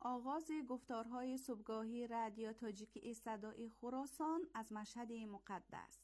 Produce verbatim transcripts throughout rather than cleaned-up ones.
آغاز گفتارهای صبحگاهی رادیو تاجیکی صدای خراسان از مشهد مقدس.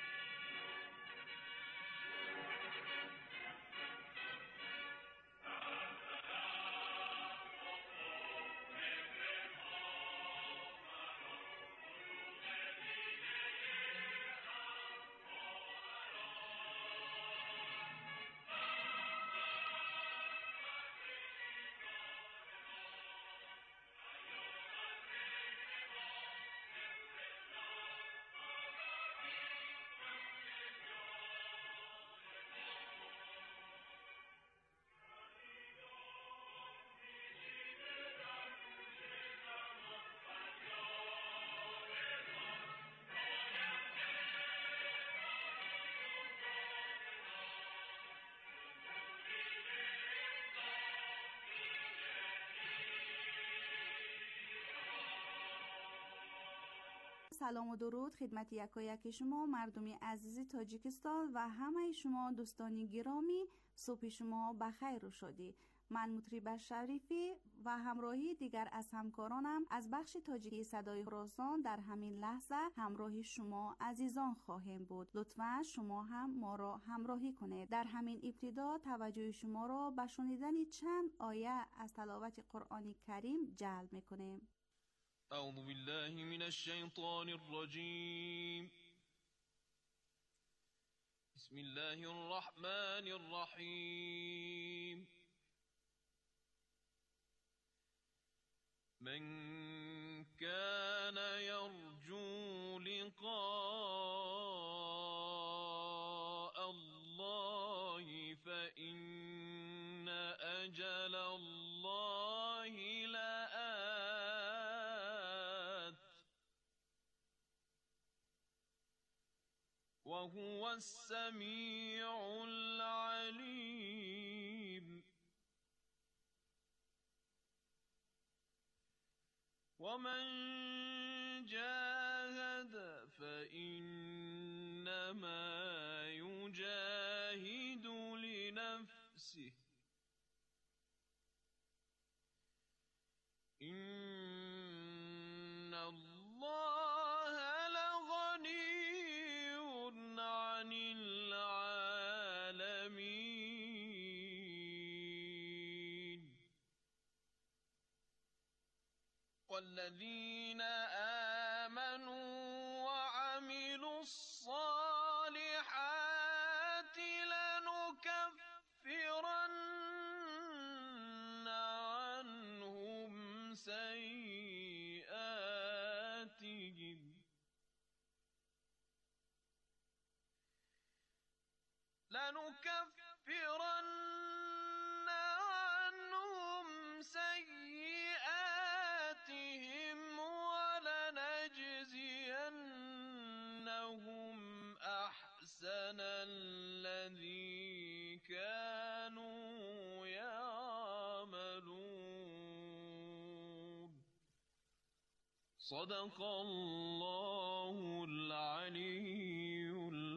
سلام و درود خدمت یکایک شما مردمی عزیز تاجیکستان و همه شما دوستانی گرامی. صبح شما بخیر و شادی. من مطرب شریفی و همراهی دیگر از همکارانم از بخش تاجیکی صدای خراسان در همین لحظه همراه شما عزیزان خواهیم بود. لطفاً شما هم ما را همراهی کنید. در همین ابتدا توجه شما را به شنیدن چند آیه از تلاوت قرآن کریم جلب می‌کنیم. اعوذ بالله من الشیطان الرجیم. بسم الله الرحمن الرحیم. من كان يرجو لقاء الله فإن أجل الله لآت وهو السميع العليم. ومن جاهد فإنما يجاهد لنفسه إن الله لغني عن العالمين. والذين آمنوا وعملوا الصالحات لنكفرن عنهم سيئاتهم لنكفرن عنهم سيئاتهم ولنجزينهم أحسن الذي كانوا يعملون. صدق الله العلي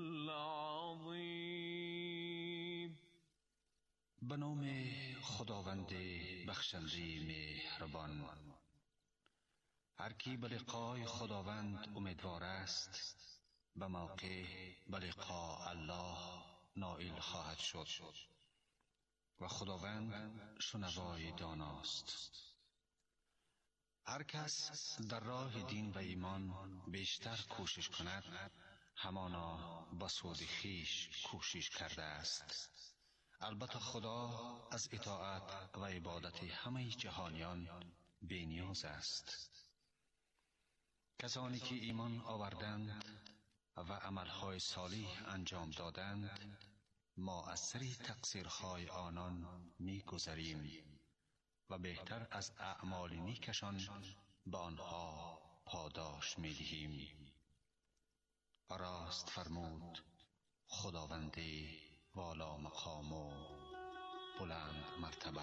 العظیم. به نام خداوند بخشنده مهربان. هر کی به لقای خداوند امیدوار است به موقع به لقاء الله نائل خواهد شد و خداوند شنوای داناست. هر کس در راه دین و ایمان بیشتر کوشش کند همانا به سود خویش کوشش کرده است. البته خدا از اطاعت و عبادت همه جهانیان بی نیاز است. کسانی که ایمان آوردند و عملهای صالح انجام دادند ما از سری تقصیرهای آنان می گذریم و بهتر از اعمال نیکشان به آنها پاداش می دهیم. راست فرمود خداوند والا مقام و بلند مرتبه.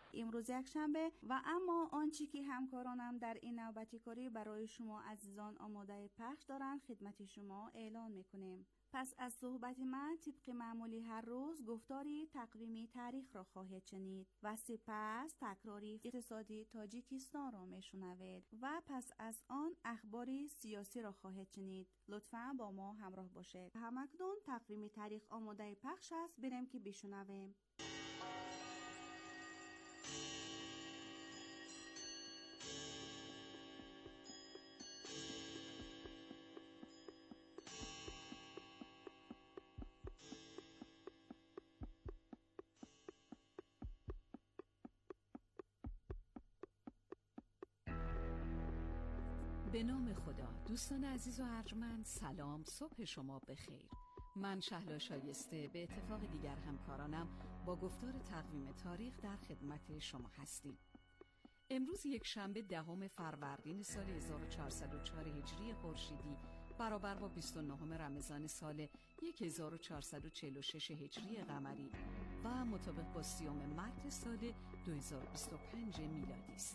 امروز یک شنبه و اما آنچه که همکارانم در این نوبتی کاری برای شما عزیزان آماده پخش دارند خدمت شما اعلان میکنیم. پس از صحبت من طبق معمولی هر روز گفتاری تقویمی تاریخ را خواهید شنید و سپس تکراری اقتصادی تاجیکستان را میشنوید و پس از آن اخباری سیاسی را خواهید شنید. لطفاً با ما همراه باشید. همکنون تقویمی تاریخ آماده پخش است، بریم که بشنویم. به نام خدا. دوستان عزیز و ارجمند، سلام، صبح شما بخیر. من شهلا شایسته به اتفاق دیگر همکارانم با گفتار تقویم تاریخ در خدمت شما هستیم. امروز یک شنبه دهم فروردین سال هزار و چهارصد و چهار هجری خورشیدی برابر با بیست و نهم رمضان سال هزار و چهارصد و چهل و شش هجری قمری و مطابق با سیوم مارس سال دو هزار و بیست و پنج میلادی است.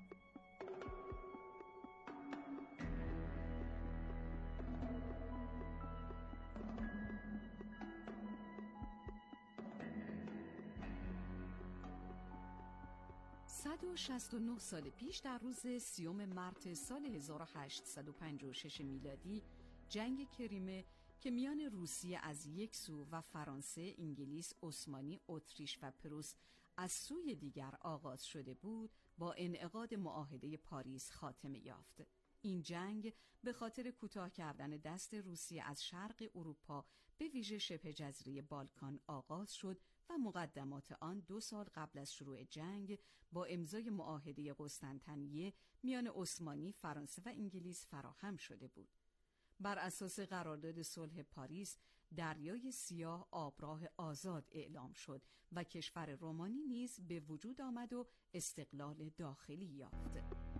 صد و شصت و نه سال پیش در روز سیوم مارس سال هزار و هشتصد و پنجاه و شش میلادی جنگ کریمه که میان روسیه از یک سو و فرانسه، انگلیس، عثمانی، اتریش و پروس از سوی دیگر آغاز شده بود، با انعقاد معاهده پاریس خاتمه یافت. این جنگ به خاطر کوتاه کردن دست روسیه از شرق اروپا به ویژه شبه جزیره بالکان آغاز شد و مقدمات آن دو سال قبل از شروع جنگ با امضای معاهده قسطنطنیه میان عثمانی، فرانسه و انگلیس فراهم شده بود. بر اساس قرارداد صلح پاریس، دریای سیاه آبراه آزاد اعلام شد و کشور رومانی نیز به وجود آمد و استقلال داخلی یافت.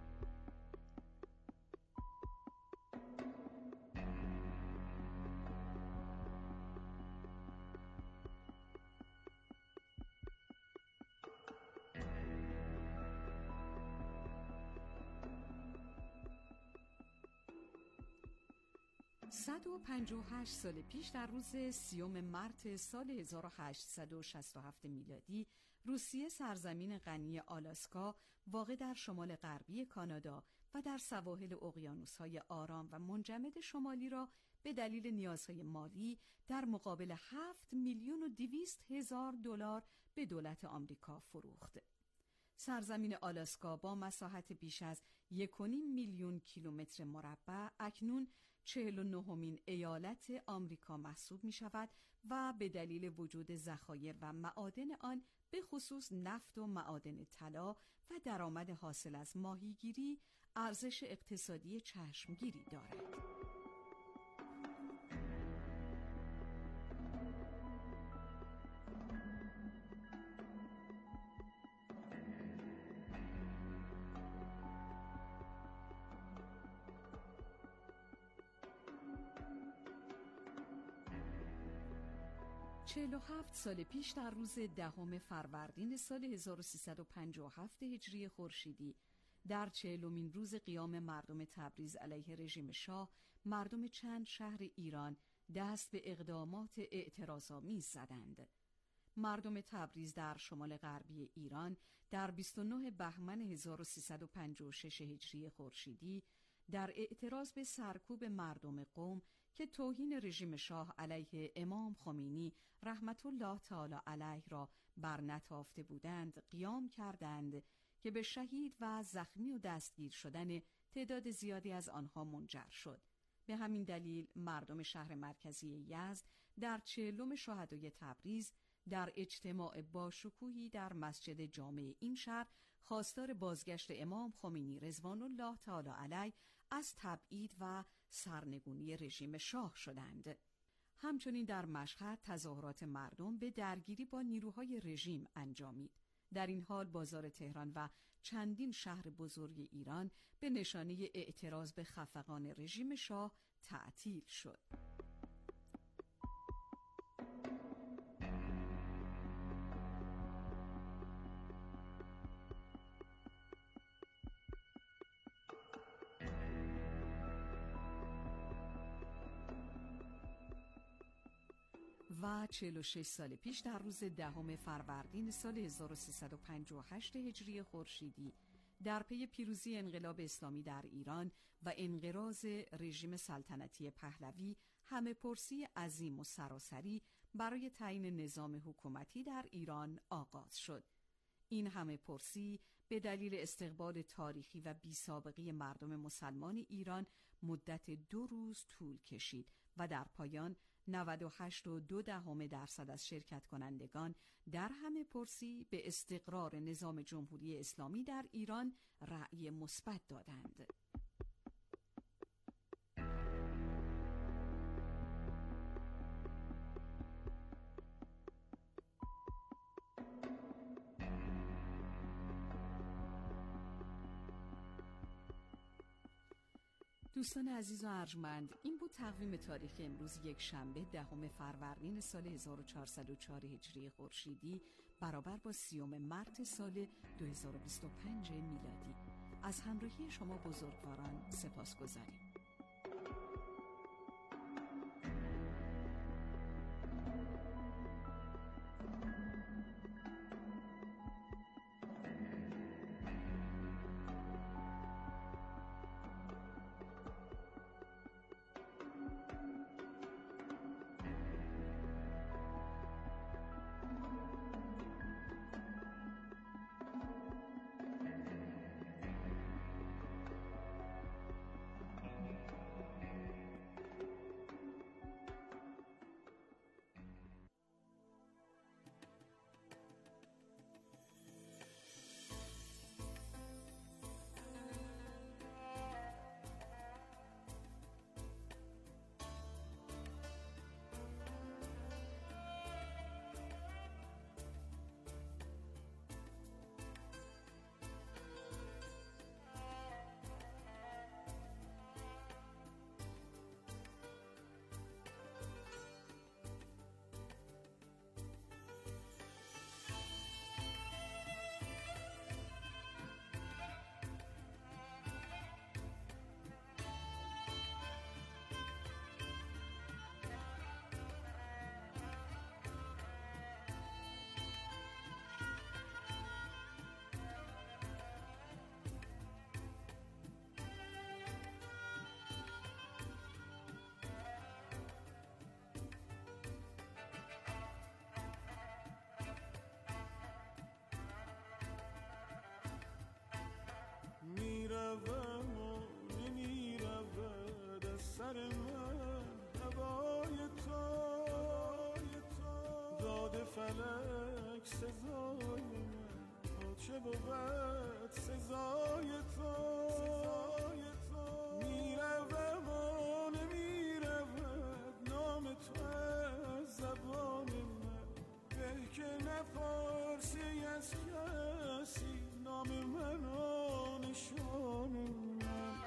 صد و پنجاه و هشت سال پیش در روز سیوم مارس سال هزار و هشتصد و شصت و هفت میلادی، روسیه سرزمین غنی آلاسکا واقع در شمال غربی کانادا و در سواحل اقیانوس‌های آرام و منجمد شمالی را به دلیل نیازهای مالی در مقابل هفت میلیون و دویست هزار دلار به دولت آمریکا فروخت. سرزمین آلاسکا با مساحت بیش از یک و نیم میلیون کیلومتر مربع اکنون چهل و نهمین ایالت آمریکا محسوب می شود و به دلیل وجود ذخایر و معادن آن به خصوص نفت و معادن طلا و درآمد حاصل از ماهیگیری ارزش اقتصادی چشمگیری دارد. چهل و هفت سال پیش در روز دهم فروردین سال هزار و سیصد و پنجاه و هفت هجری خورشیدی در چهلمین روز قیام مردم تبریز علیه رژیم شاه، مردم چند شهر ایران دست به اقدامات اعتراض‌آمیز زدند. مردم تبریز در شمال غربی ایران در بیست و نه بهمن هزار و سیصد و پنجاه و شش هجری خورشیدی در اعتراض به سرکوب مردم قم که توهین رژیم شاه علیه امام خمینی رحمت الله تعالی علیه را برنتافته بودند قیام کردند که به شهید و زخمی و دستگیر شدن تعداد زیادی از آنها منجر شد. به همین دلیل مردم شهر مرکزی یزد در چهلم شهدای تبریز در اجتماع باشکوهی در مسجد جامع این شهر خواستار بازگشت امام خمینی رضوان الله تعالی علیه از تبعید و سرنگونی رژیم شاه شدند. همچنین در مشهد تظاهرات مردم به درگیری با نیروهای رژیم انجامید. در این حال بازار تهران و چندین شهر بزرگ ایران به نشانه اعتراض به خفقان رژیم شاه تعطیل شد. و چهل و شش سال پیش در روز دهم فروردین سال هزار و سیصد و پنجاه و هشت هجری خورشیدی در پی پیروزی انقلاب اسلامی در ایران و انقراض رژیم سلطنتی پهلوی همه پرسی عظیم و سراسری برای تعیین نظام حکومتی در ایران آغاز شد. این همه پرسی به دلیل استقبال تاریخی و بی سابقه مردم مسلمان ایران مدت دو روز طول کشید و در پایان نود و هشت و دو دهم درصد از شرکت کنندگان در همه پرسی به استقرار نظام جمهوری اسلامی در ایران رأی مثبت دادند. دوستان عزیز و ارجمند، این بود تقویم تاریخ امروز یک شنبه دهم فروردین سال هزار و چهارصد و چهار هجری خورشیدی برابر با سیوم مارس سال دو هزار و بیست و پنج میلادی. از همراهی شما بزرگواران سپاسگزاریم. میروم و نمیرود از سر من هوای تو، داد فلک سزای من تا چه بود سزای تو. میروم و نمیرود نام تو از زبان من، به که نپرسی از کسی نام من و نشان من.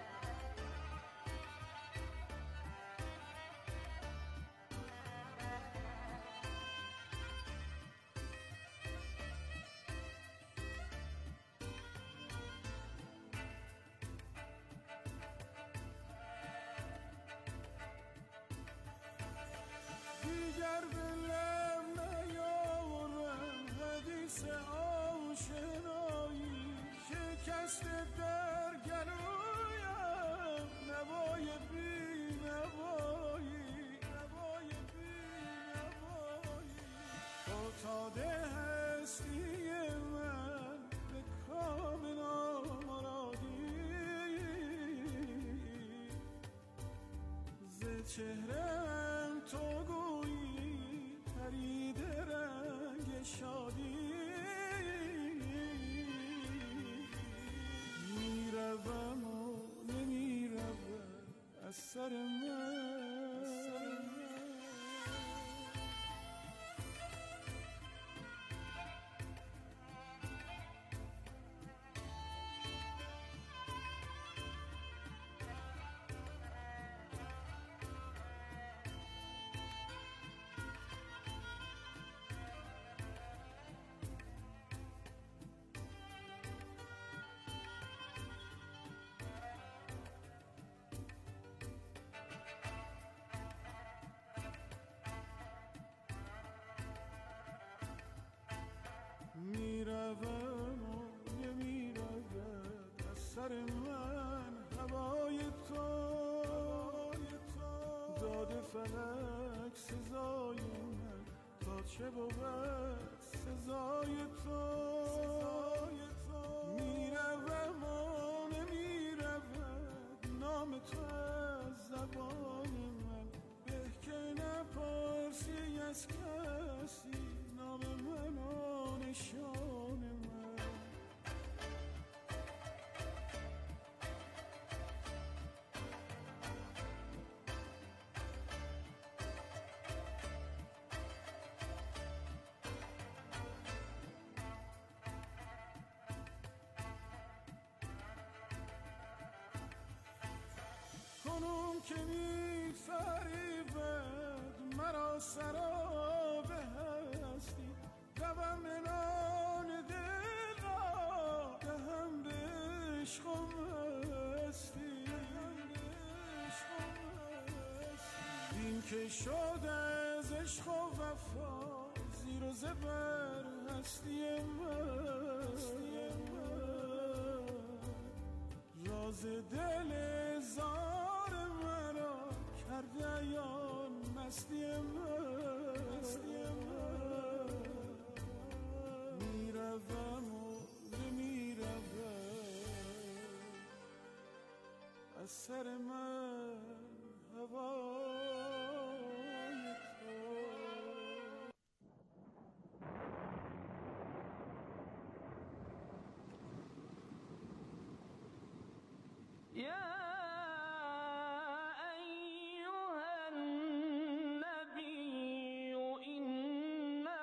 دیگر به لب نیاورم حدیث آشنایی، شکست در گلویم نوای بی نوایی، نوای بی نوایی. فتاده هستی من به کام نامرادی، ز چهره‌ام تو گویی پریده رنگ شادی. میروم و نمیرود از سر من. سر من هوای تو، داده فلک سزای من، تا چه بود سزای تو. میروم و نمیرود نام تو از زبان من، به که نپرسی از کسی نام من و نشان من. کنون که می فریبد مرا سراب هستی، روم منان دل را دهم به عشق و مستی. این که شد از عشق و وفا زیر و زبر هستی من، راز دل زار مرا کرده یان مستی من. میروم و نمیروم از سر من هوای تو. يا أيها النبي إنا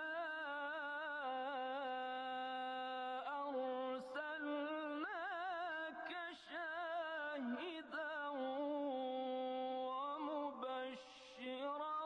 أرسلناك شاهدا ومبشرا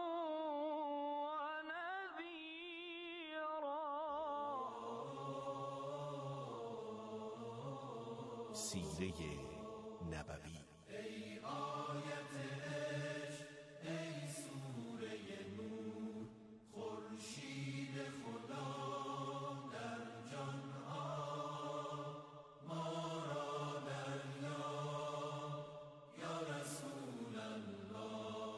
ونذيرا. سیره نبوی. ای آیت عشق، ای سوره نور، خورشید خدا در جان ها، ما را دریاب یا رسول الله.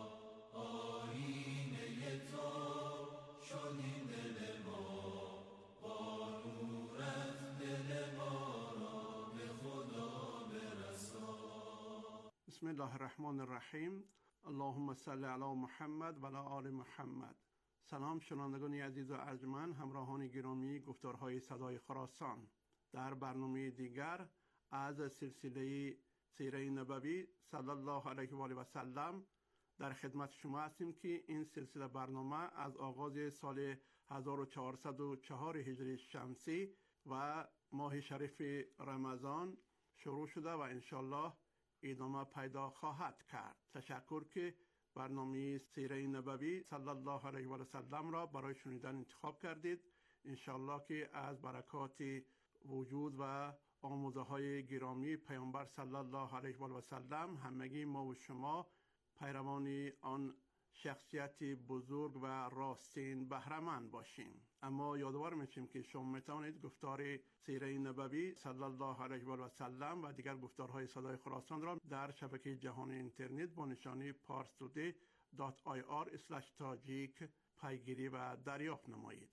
آیینه تو شد این دل ما، با نورت دل ما را به خدا برسان. بسم الله الرحمن الرحیم. اللهم صل علی محمد و علی آل محمد. سلام شنوندگان عزیز و ارجمند، همراهان گرامی گفتارهای صدای خراسان. در برنامه دیگر از سلسله سیره نبوی صلی الله علیه و آله و سلم در خدمت شما هستیم که این سلسله برنامه از آغاز سال هزار و چهارصد و چهار هجری شمسی و ماه شریف رمضان شروع شده و انشالله ادامه پیدا خواهد کرد. تشکر که برنامه سیره نبوی صلی الله علیه و سلم را برای شنیدن انتخاب کردید. انشالله که از برکات وجود و آموزه های گرامی پیامبر صلی الله علیه و سلم همگی ما و شما پیروان آن شخصیت بزرگ و راستین بهره‌مند باشیم. اما یادآور میشیم که شما میتوانید گفتار سیره نبوی صلی الله علیه و سلم و دیگر گفتارهای صدای خراسان را در شبکه جهانی اینترنت با نشانی پارس تودی دات آی آر اسلش تاجیک پیگیری و دریافت نمایید.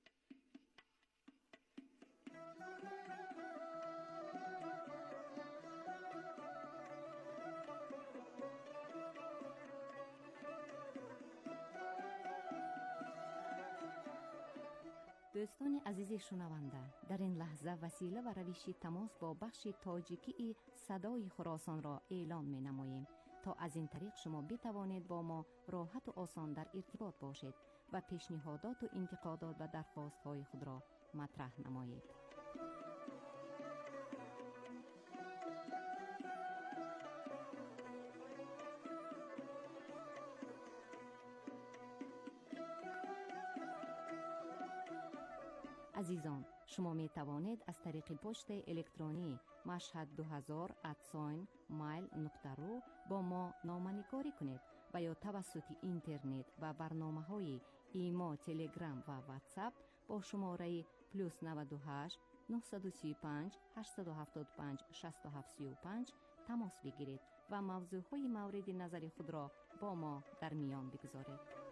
دوستان عزیز شنونده، در این لحظه وسیله و روش تماس با بخش تاجیکی صدای خراسان را اعلام می نماییم تا از این طریق شما بتوانید با ما راحت و آسان در ارتباط باشید و پیشنهادات و انتقادات و درخواست های خود را مطرح نمایید. عزیزان، شما می توانید از طریق پست الکترونی مشهد دو هزار ات مایل نقطه رو با ما نامه‌نگاری کنید و یا توسط اینترنت و برنامه های ایما، تلگرام و واتساپ با شماره پلوس نود و هشت نه سه پنج هشت هفت پنج شش هفت سه پنج تماس بگیرید و موضوعهای مورد نظر خود را با ما در میان بگذارید.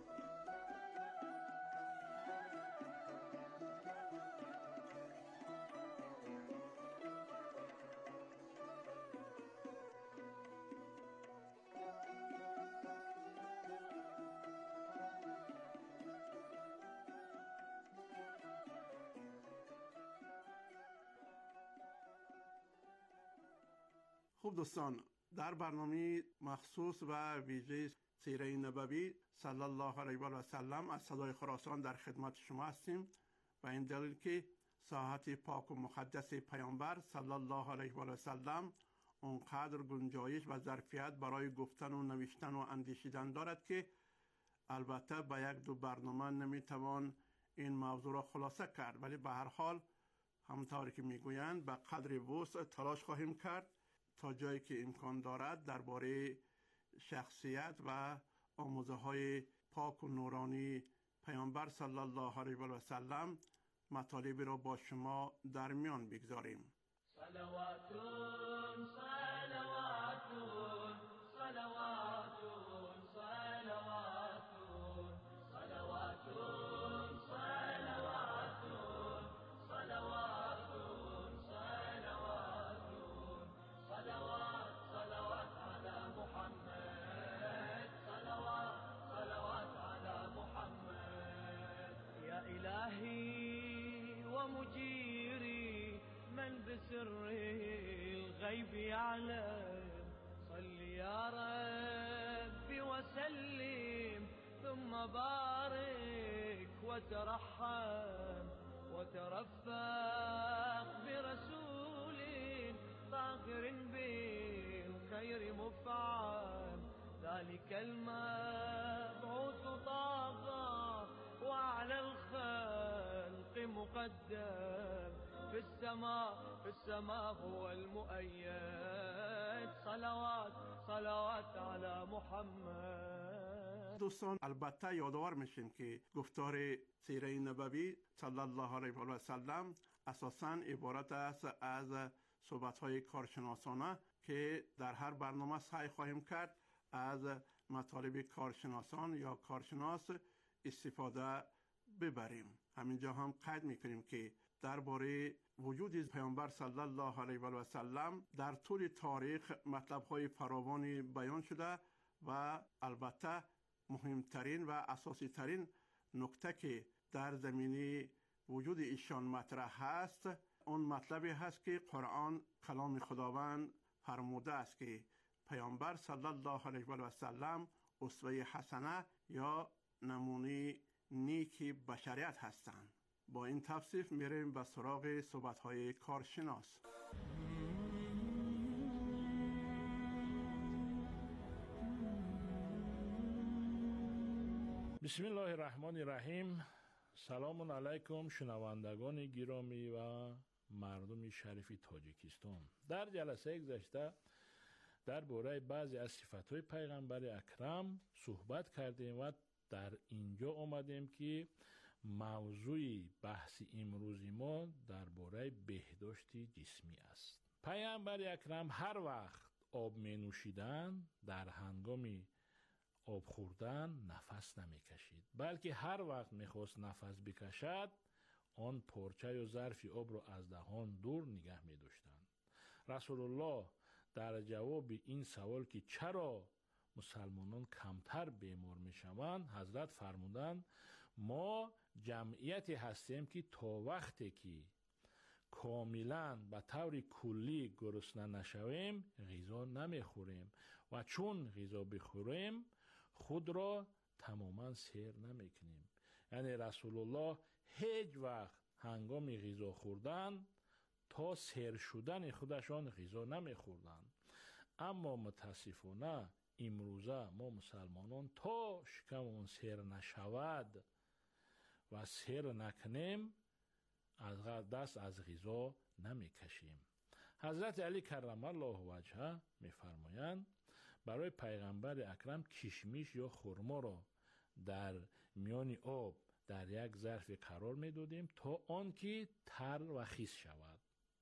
خوب دوستان، در برنامه مخصوص و ویژه سیره نبوی صلی الله علیه و سلم از صدای خراسان در خدمت شما هستیم و این دلیل که ساحت پاک و مقدس پیامبر صلی الله علیه و سلم اونقدر گنجایش و ظرفیت برای گفتن و نوشتن و اندیشیدن دارد که البته با یک دو برنامه نمیتوان این موضوع را خلاصه کرد، ولی به هر حال همونطوری که میگویند به قدر وسع تلاش خواهیم کرد تا جایی که امکان دارد درباره شخصیت و آموزه های پاک و نورانی پیامبر صلی الله علیه و سلم مطالبی را با شما در میان بگذاریم. صلواتون صلواتون صلواتون صلواتون صلواتون صلواتون صلواتون صلواتون صلوات صلوات على محمد صلوات صلوات على محمد يا إلهي ومجيري من بسر الغيب يعلم صل يا ربي وسلم ثم بارك وترحم وترفق برسول طاهر بالخير مفعم ذلك المبعوث طاغى وعلى الخلق مقدم في السماء في السماء هو المؤيد صلوات صلوات على محمد. دوستان البته یادآور میشیم که گفتار سیره نبوی صلی الله علیه و سلم اساساً عبارت است از صحبت‌های کارشناسانه که در هر برنامه سعی خواهیم کرد از مطالب کارشناسان یا کارشناس استفاده ببریم. همینجا هم قید میکنیم که درباره وجود پیامبر صلی الله علیه و سلم در طول تاریخ مطلب‌های فراوانی بیان شده و البته مهمترین و اساسی ترین نکته که در زمینه وجود ایشان مطرح هست اون مطلبی هست که قرآن کلام خداوند فرموده است که پیامبر صلی الله علیه و سلم اسوه حسنه یا نمونه نیک بشریت هستند. با این توصیف میریم به سراغ صحبت‌های کارشناس. بسم الله الرحمن الرحیم. سلام علیکم شنوندگان گرامی و مردم شریف تاجیکستان. در جلسه گذشته درباره بعضی از صفات‌های پیغمبر اکرم صحبت کردیم و در اینجا آمدیم که موضوع بحث امروز ما درباره بهداشت جسمی است. پیامبر اکرم هر وقت آب می نوشیدن در هنگام آب خوردن نفس نمی کشید، بلکه هر وقت می خواست نفس بکشد آن پارچه یا ظرف آب را از دهان دور نگه می داشتند. رسول الله در جواب این سوال که چرا مسلمانان کمتر بیمار می شوند حضرت فرمودند ما جمعیتی هستیم که تا وقتی که کاملا به طور کلی گرسنه نشویم غذا نمی خوریم و چون غذا بخوریم خود را تماما سیر نمی کنیم. یعنی رسول الله هیچ وقت هنگام غذا خوردن تا سیر شدن خودشان غذا نمی خوردن. اما متاسفانه امروزه ما مسلمانان تا شکممون سیر نشود و سیر نکنیم از دست از غذا نمی کشیم. حضرت علی کرم الله وجهه می فرمایند برای پیغمبر اکرم کشمیش یا خرما را در میان آب در یک ظرف قرار میدادیم تا آن که تر و خیس شود.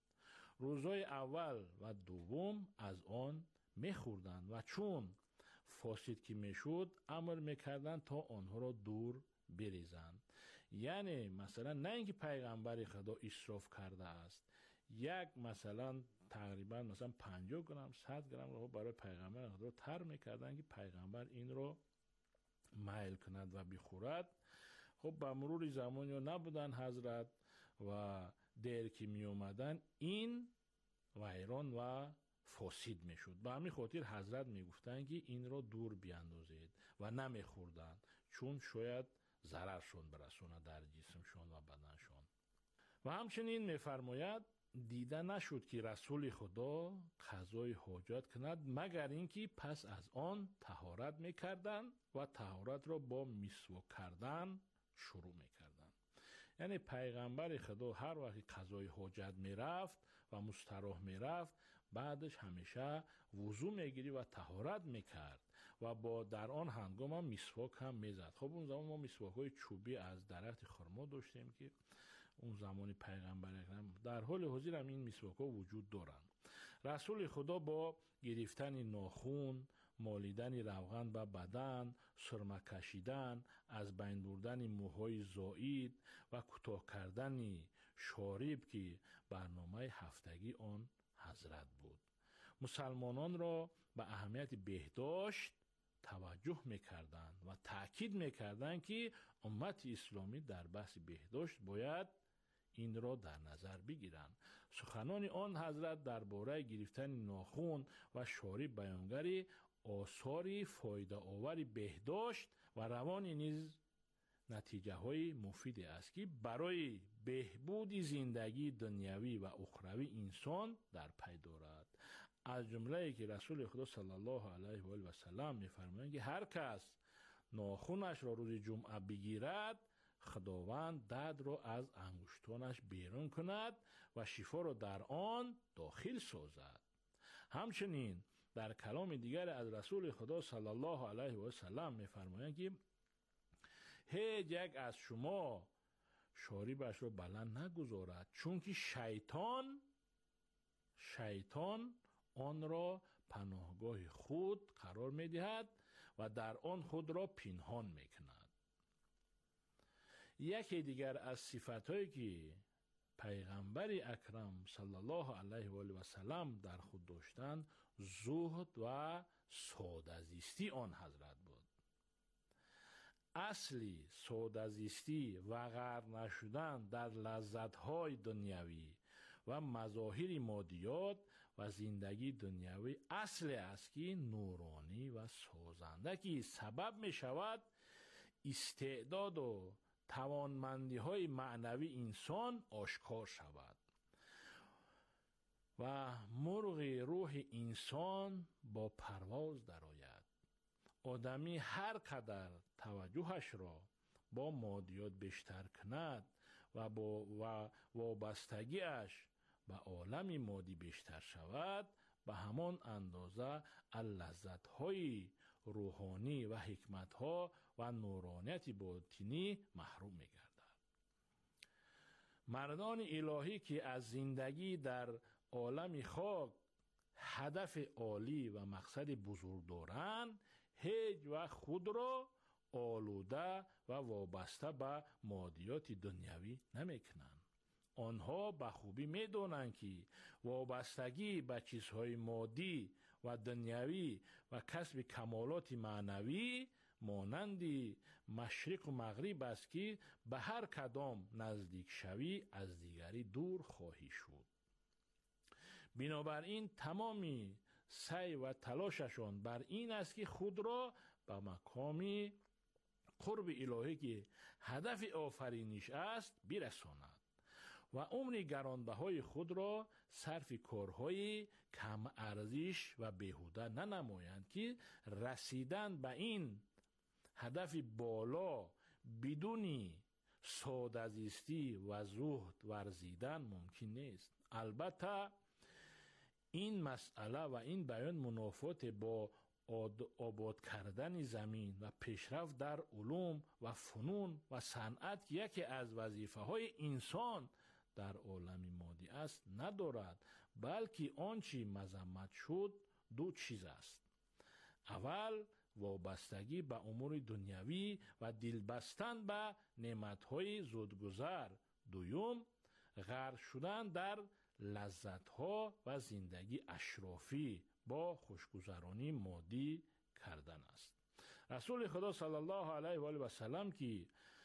روزهای اول و دوم از آن میخوردند و چون فاسد که میشد امر میکردند تا آنها را دور بریزند. یعنی مثلا نه اینکه پیغمبر خدا اسراف کرده است، یک مثلا تقریبا مثلا پنجاه گرم صد گرم رو برای پیغمبر خدا تر میکردن که پیغمبر این رو میل کند و بخورد. خب به مرور زمان یا نبودن حضرت و دیر که می اومدن این ویران و فاسد می شد. به همین خاطر حضرت می گفتن که این را دور بیاندازید و نمی خوردن، چون شاید ضررشون برسونه در جسمشون و بدنشون. و همچنین می فرماید دیده نشد که رسول خدا قضای حاجت کند مگر اینکه پس از آن طهارت می کردن و طهارت را با مسواک کردن شروع می کردن. یعنی پیغمبر خدا هر وقت قضای حاجت می رفت و مستراح می رفت، بعدش همیشه وضو می گیری و طهارت می کرد و با در آن هنگام هم مسواک هم می زد. خب اون زمان ما مسواک های چوبی از درخت خرما داشتیم که اون زمان پیغمبر اکرم، در حال حاضر هم این مسواک ها وجود دارند. رسول خدا با گرفتن ناخون، مالیدن روغن به بدن، سرمه کشیدن، از بین بردن موهای زائد و کوتاه کردن شارب که برنامه هفتگی آن حضرت بود. مسلمانان را به اهمیت بهداشت توجه میکردند و تأکید میکردند که امت اسلامی در بحث بهداشت باید این را در نظر بگیرند. سخنان آن حضرت درباره گرفتن ناخن و شارب بیانگر آثار فایده آور بهداشت و روان نیز نتیجه های مفید است که برای بهبود زندگی دنیوی و اخروی انسان در پی دارد. از جمله که رسول خدا صلی الله علیه و آله و سلم می‌فرمایند که هر کس ناخنش را روز جمعه بگیرد، خداوند دد را از انگشتانش بیرون کند و شفا را در آن داخل سازد. همچنین در کلام دیگر از رسول خدا صلی الله علیه و سلم می‌فرمایند که هیچ یک از شما شاربش را بلند نگذارد، چون که شیطان شیطان آن را پناهگاه خود قرار می‌دهد و در آن خود را پنهان می‌کند. یکی دیگر از صفات‌هایی که پیغمبر اکرم صلی الله علیه و آله و سلم در خود داشتند، زهد و ساده زیستی آن حضرت بود. اصلی ساده زیستی و غرق نشدن در لذت‌های دنیوی و مظاهر مادیات و زندگی دنیوی اصلی است که نورانی و سازنده که سبب می شود استعداد و توانمندی های معنوی انسان آشکار شود و مرغ روح انسان با پرواز درآید. آدمی هر قدر توجهش را با مادیات بیشتر کند و با و وابستگیش به عالم مادی بیشتر شود، به همان اندازه لذت‌های روحانی و حکمت‌ها و نورانیت باطنی محروم می‌گردد. مردان الهی که از زندگی در عالم خاک هدف عالی و مقصد بزرگ دارند، هیچ وقت خود را آلوده و وابسته به مادیات دنیوی نمی‌کنند. آنها به خوبی می‌دانند که وابستگی به چیزهای مادی و دنیوی و کسب کمالات معنوی مانند مشرق و مغرب است که به هر کدام نزدیک شوی از دیگری دور خواهی شد. بنابراین تمامی سعی و تلاششان بر این است که خود را به مقام قرب الهی که هدف آفرینش است برساند و عمر گرانبهای خود را صرف کارهای کم ارزش و بیهوده ننمایند که رسیدن به این هدف بالا بدون ساده زیستی و زهد ورزیدن ممکن نیست. البته این مسئله و این بیان منافات با آباد کردن زمین و پیشرفت در علوم و فنون و صنعت یکی از وظیفه های انسان در عالم مادی است ندارد، بلکه آنچه مذمت شد دو چیز است. اول وابستگی به امور دنیوی و دل بستن به نعمت‌های زودگذر. دوم غرق شدن در لذت‌ها و زندگی اشرافی با خوشگذرانی مادی کردن است. رسول خدا صلی الله علیه و آله و سلم که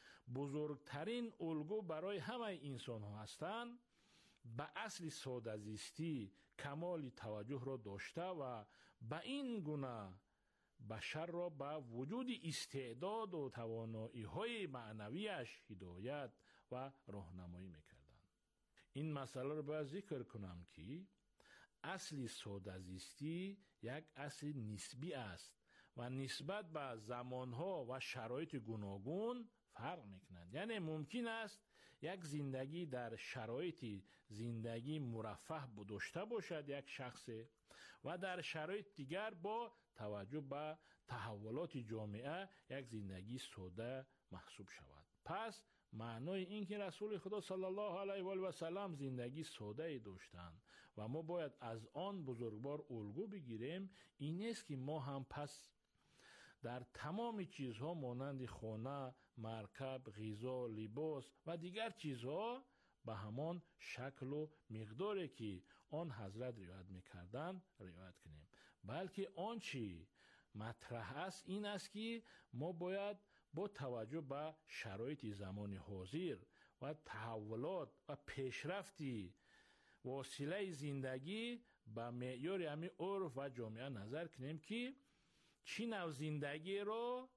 بزرگترین الگو برای همه انسان ها هستند، به اصل ساده زیستی کمال توجه را داشته و به این گونه بشر را به وجود استعداد و توانایی های معنویش هدایت و راهنمایی میکردند. این مسئله را باید ذکر کنم که اصل ساده زیستی یک اصل نسبی است و نسبت به زمانها و شرایط گوناگون فرق میکنند. یعنی ممکن است یک زندگی در شرایط زندگی مرفه داشته باشد یک شخص و در شرایط دیگر با توجه به تحولات جامعه یک زندگی ساده محسوب شود. پس معنای این که رسول خدا صلی الله علیه و آله و سلم زندگی ساده داشتند و ما باید از آن بزرگوار الگو بگیریم این است که ما هم پس در تمام چیزها مانند خانه، مرکب، غذا، لباس و دیگر چیزها به همان شکل و مقداری که آن حضرت رعایت می‌کردند رعایت کنیم. بلکه آنچه مطرح است این است که ما باید با توجه به شرایط زمان حاضر و تحولات و پیشرفتی وسیله زندگی به معیار همین عرف و جامعه نظر کنیم که چی نوع زندگی رو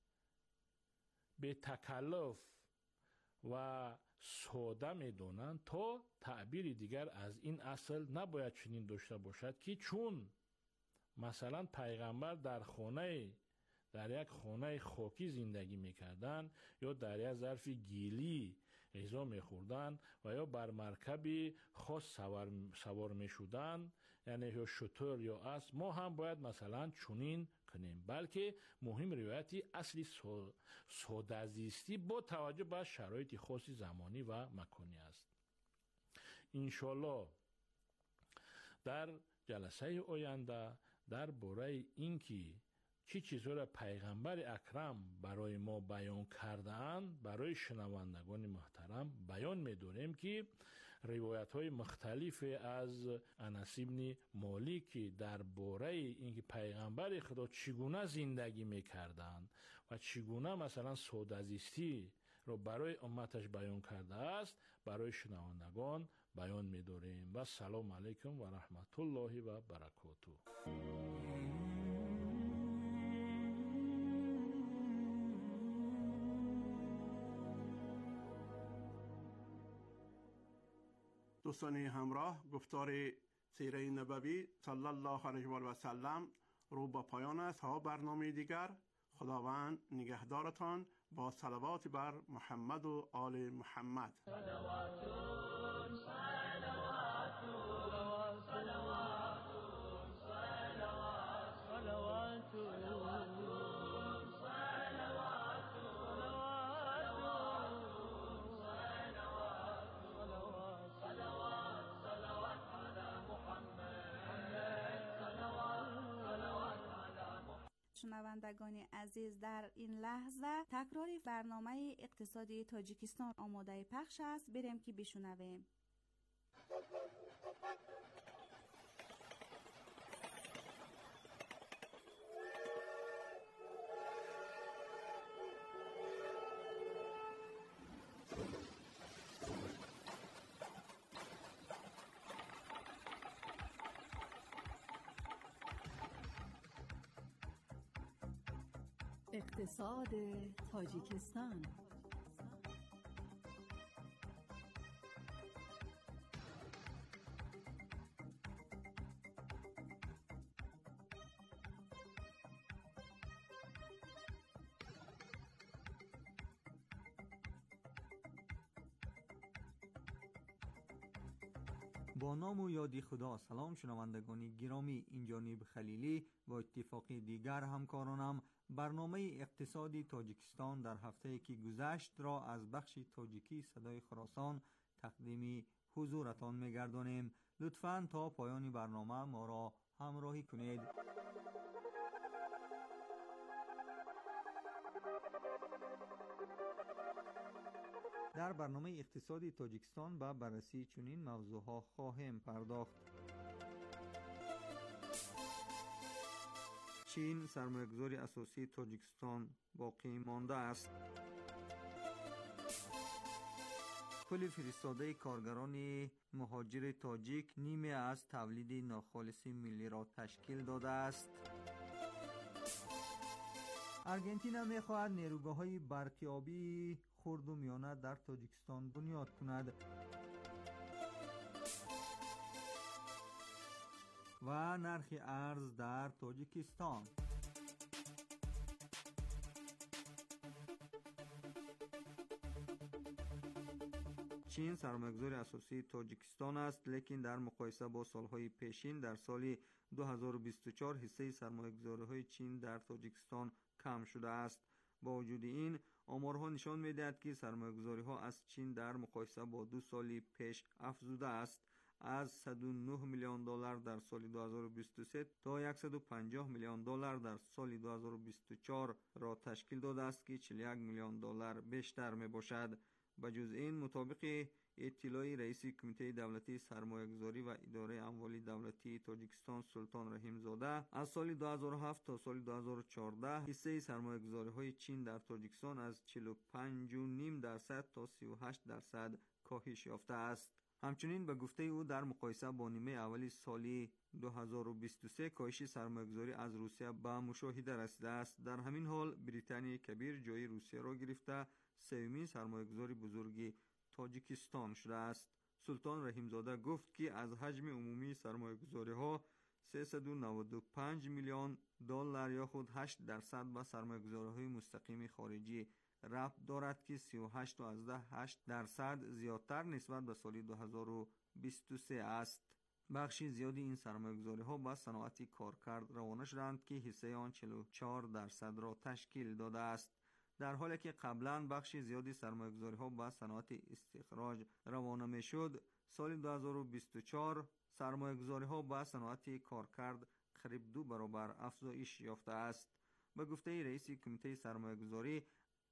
به تکلف و ساده میدونن تا تعبیر دیگر از این اصل نباید چنین داشته باشد که چون مثلا پیغمبر در خانه در یک خانه خاکی زندگی میکردن یا در یک ظرف گیلی غذا میخوردن و یا بر مرکبی خاص سوار, سوار میشدن یعنی یا شتر یا اسب، ما هم باید مثلا چنین کنیم. بلکه مهم روایتی اصلی ساده زیستی با توجه به شرایط خاصی زمانی و مکانی است. انشالله در جلسه آینده در باره اینکه چی چیزها را پیغمبر اکرم برای ما بیان کردند برای شنوندگان محترم بیان می‌داریم که روایت های مختلف از انس بن مالک در باره اینکه پیغمبر خدا چگونه زندگی میکردند و چگونه مثلا ساده زیستی رو برای امتش بیان کرده است برای شنوندگان بیان می‌داریم. و سلام علیکم و رحمت الله و برکاته. دوستان همراه، گفتار سیره نبوی صلی الله علیه و آله و سلم رو به پایان است. تا برنامه دیگر خداوند نگهدارتان با صلوات بر محمد و آل محمد. شنوندگان عزیز، در این لحظه تکراری برنامه اقتصادی تاجیکستان آماده پخش است. بریم که بشنویم. اقتصاد تاجیکستان. با نام و یادی خدا. سلام شنوندگان گرامی، این جانب خلیلی با اتفاق دیگر همکارانم برنامه اقتصادی تاجیکستان در هفته که گذشت را از بخش تاجیکی صدای خراسان تقدیم حضورتان می‌گردانیم. لطفاً تا پایان برنامه ما را همراهی کنید. در برنامه اقتصادی تاجیکستان به بررسی چنین موضوعها خواهیم پرداخت. چین سرمایه‌گذاری اساسی تاجیکستان باقی مانده است. پول فرستاده کارگران مهاجر تاجیک نیمه از تولید ناخالص ملی را تشکیل داده است. ارژانتین می‌خواهد نیروگاه‌های برقیابی خرد و میانه در تاجیکستان بنیاد کند. و نرخ ارز در تاجیکستان. چین سرمایه‌گذار اساسی تاجیکستان است، لیکن در مقایسه با سالهای پیشین در سال دو هزار و بیست و چهار حصه سرمایه‌گذاری‌های چین در تاجیکستان کم شده است. با وجود این آمارها نشان می‌دهد که سرمایه‌گذاری‌ها از چین در مقایسه با دو سال پیش افزوده است. از صد و نه میلیون دلار در سال دو هزار و بیست و سه تا صد و پنجاه میلیون دلار در سال دو هزار و بیست و چهار را تشکیل داده است که چهل و یک میلیون دلار بیشتر میباشد. بجز این، مطابق اطلاع رئیس کمیته دولتی سرمایه‌گذاری و اداره اموال دولتی تاجیکستان سلطان رحیم زاده، از سال دو هزار و هفت تا سال دو هزار و چهارده حصه سرمایه‌گذاری‌های چین در تاجیکستان از چهل و پنج و نیم درصد تا سی و هشت درصد کاهش یافته است. همچنین به گفته او در مقایسه با نیمه اولی سال دو هزار و بیست و سه کاهش سرمایه‌گذاری از روسیه به مشاهده رسیده است. در همین حال بریتانیای کبیر جای روسیه را گرفته سومین سرمایه‌گذار بزرگ تاجیکستان شده است. سلطان رحیم زاده گفت که از حجم عمومی سرمایه‌گذاری‌ها سیصد و نود و پنج میلیون دلار یا خود هشت درصد به سرمایه‌گذاری‌های مستقیم خارجی ربط دارد که سی و هشت و هشت درصد زیادتر نسبت به سال دو هزار و بیست و سه است. بخش زیادی این سرمایه‌گذاری‌ها به صنعت کارکرد روانه شدند که حصه آن چهل و چهار درصد را تشکیل داده است، در حالی که قبلا بخش زیادی سرمایه‌گذاری‌ها به صنعت استخراج روانه می‌شد. سال دو هزار و بیست و چهار سرمایه‌گذاری‌ها به صنعت کارکرد قریب دو برابر افزایش یافته است. به گفته رئیس کمیته سرمایه‌گذاری،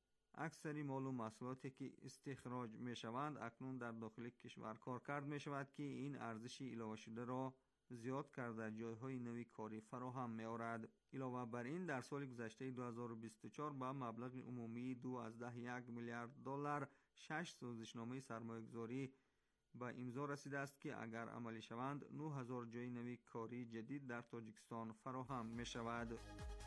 اکثری مال و محصولاتی که استخراج می شوند اکنون در داخل کشور کارکرد می شود که این ارزش علاوه شده را زیاد کرده جایهای نوی کاری فراهم می آورد. علاوه بر این در سال گذشته دو هزار و بیست و چهار با مبلغ عمومی دو ازده یک میلیارد دلار شش سازشنامه سرمایه‌گذاری به امضا رسیده است که اگر عملی شوند نه هزار جای نوی کاری جدید در تاجیکستان فراهم می شود.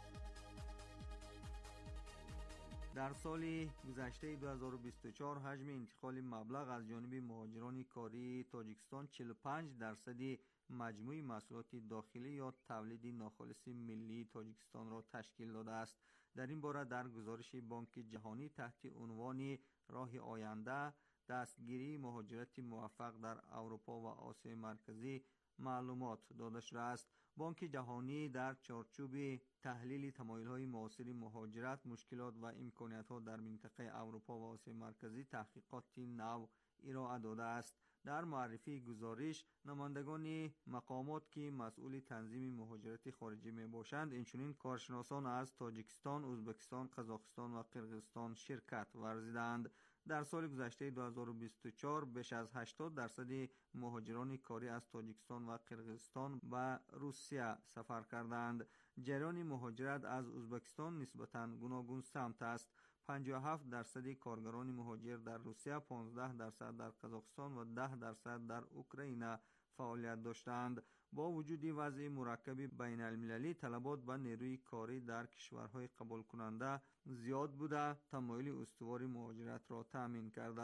در سال گذشته دو هزار و بیست و چهار حجم انتقال مبلغ از جانب مهاجران کاری تاجیکستان چهل و پنج درصد مجموع محصولات داخلی یا تولید ناخالص ملی تاجیکستان را تشکیل داده است. در این باره در گزارش بانک جهانی تحت عنوان راه آینده دستگیری مهاجرت موفق در اروپا و آسیا مرکزی معلومات داده شده است. بانک جهانی در چارچوب تحلیل تمایل‌های معاصر مهاجرت، مشکلات و امکانات‌ها در منطقه اروپا و آسیا مرکزی تحقیقات نو ارائه داده است. در معرفی گزارش، نمایندگان مقامات که مسئول تنظیم مهاجرت خارجی میباشند، اینچنین کارشناسان از تاجیکستان، ازبکستان، قزاقستان و قرقیزستان شرکت ورزیدند. در سال گذشته دو هزار و بیست و چهار بیش از هشتاد درصد مهاجران کاری از تاجیکستان و قرقیزستان به روسیه سفر کردند. جریان مهاجرت از ازبکستان نسبتاً گوناگون سمت است. پنجاه و هفت درصد کارگران مهاجر در روسیه، پانزده درصد در قزاقستان و ده درصد در اوکراین فعالیت داشتند. با وجود وضع مرکب بین المللی، طلبات به نیروی کاری در کشورهای قبول کننده زیاد بوده تمایل استوار مهاجرت را تأمین کرده است.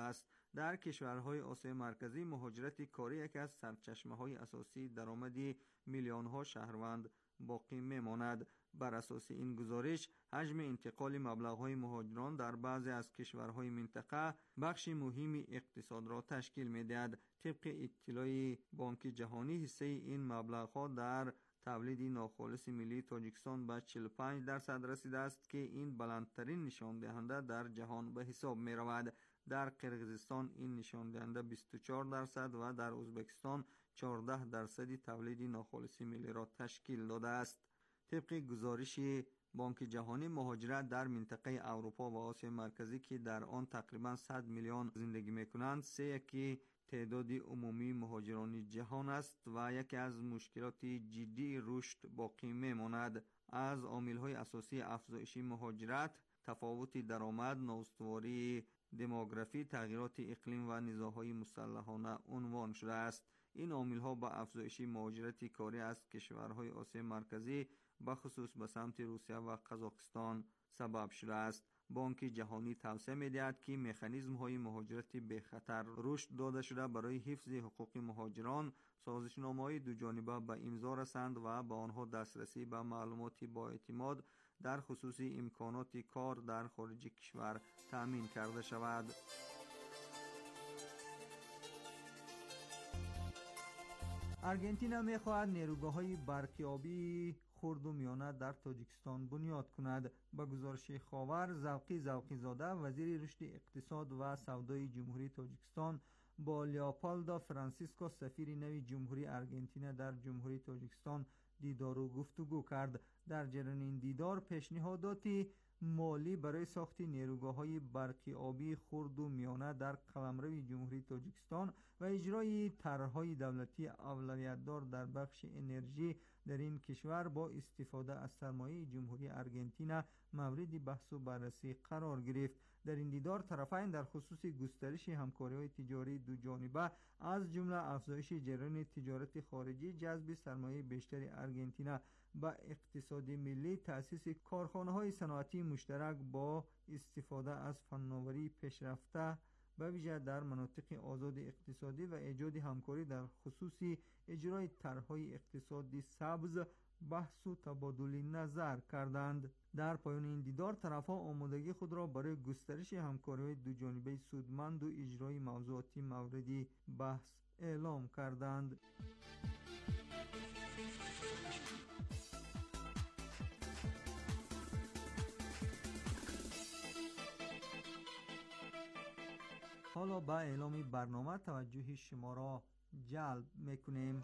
در کشورهای آسیای مرکزی مهاجرت کاری یکی از سرچشمه‌های اساسی درآمد میلیون‌ها شهروند باقی می‌ماند. بر اساس این گزارش حجم انتقال مبلغ‌های مهاجران در بعضی از کشورهای منطقه بخش مهمی اقتصاد را تشکیل می‌دهد. طبق اطلاع بانک جهانی حصه این مبلغ‌ها در تولید ناخالص ملی تاجیکستان به چهل و پنج درصد رسیده است که این بلندترین نشان دهنده در جهان به حساب می رود. در قرقیزستان این نشان دهنده بیست و چهار درصد و در ازبکستان چهارده درصد تولید ناخالص ملی را تشکیل داده است. طبق گزارش بانک جهانی مهاجرت در منطقه اروپا و آسیا مرکزی که در آن تقریبا صد میلیون زندگی می‌کنند سه یکی تعداد عمومی مهاجران جهان است و یکی از مشکلات جدی رشد باقی میماند. از عامل‌های اساسی افزایش مهاجرت تفاوت درآمد، نااستواری دموگرافی، تغییرات اقلیم و نزاع‌های مسلحانه عنوان شده است. این عامل‌ها به افزایش مهاجرت کاری از کشورهای آسیا مرکزی به خصوص به سمت روسیه و قزاقستان سبب شده است. بانک جهانی توصیه می‌دهد که مکانیزم‌های مهاجرت به خطر رشد داده شده برای حفظ حقوق مهاجران سازشنامه‌های دو جانبه به امضا رسند و به آنها دسترسی به معلومات با اعتماد در خصوص امکانات کار در خارج کشور تأمین کرده شود. ارژانتین می‌خواهد نیروگاه‌های برقیابی خرد و میانه در تاجیکستان بنیاد کند. با گزارش خاور زوقی زوقی زاده وزیر رشد اقتصاد و سودای جمهوری تاجیکستان با لیاپالدا فرانسیسکو سفیر نوی جمهوری ارژانتین در جمهوری تاجیکستان دیدار و گفتگو کرد. در جریان این دیدار پیشنهاداتی مالی برای ساخت نیروگاه‌های برقی آبی خرد و میانه در قلمرو جمهوری تاجیکستان و اجرای طرح‌های دولتی اولویت‌دار در بخش انرژی در این کشور با استفاده از سرمایه جمهوری ارژانتین مورد بحث و بررسی قرار گرفت. در این دیدار طرفین در خصوص گسترش همکاری‌های تجاری دو جانبه از جمله افزایش جریان تجارت خارجی، جذب سرمایه بیشتر ارژانتین با اقتصاد ملی، تأسیس کارخانه‌های صنعتی مشترک با استفاده از فناوری پیشرفته به ویژه در مناطق آزاد اقتصادی و ایجاد همکاری در خصوص اجرای طرح‌های اقتصادی سبز بحث و تبادل نظر کردند. در پایان این دیدار طرف‌ها آمادگی خود را برای گسترش همکاری‌های دو جانبه سودمند و اجرای موضوعات موردی بحث اعلام کردند. حالا با اعلام برنامه توجه شما را جلب میکنیم.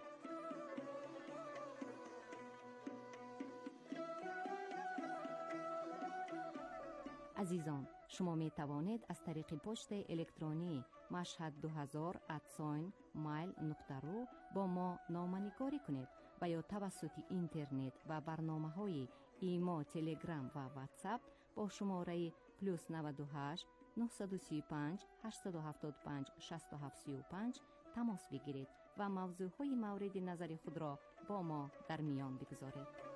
عزیزان، شما می توانید از طریق پست الکترونی مشهد دو هزار ات مایل نقطه رو با ما نامه‌نگاری کنید و یا توسط اینترنت و برنامه‌های ایما، تلگرام و واتساپ با شماره پلوس نود و هشت نه سه پنج هشت هفت پنج شش هفت سه پنج تماس بگیرید و موضوعهای مورد نظر خود را با ما در میان بگذارید.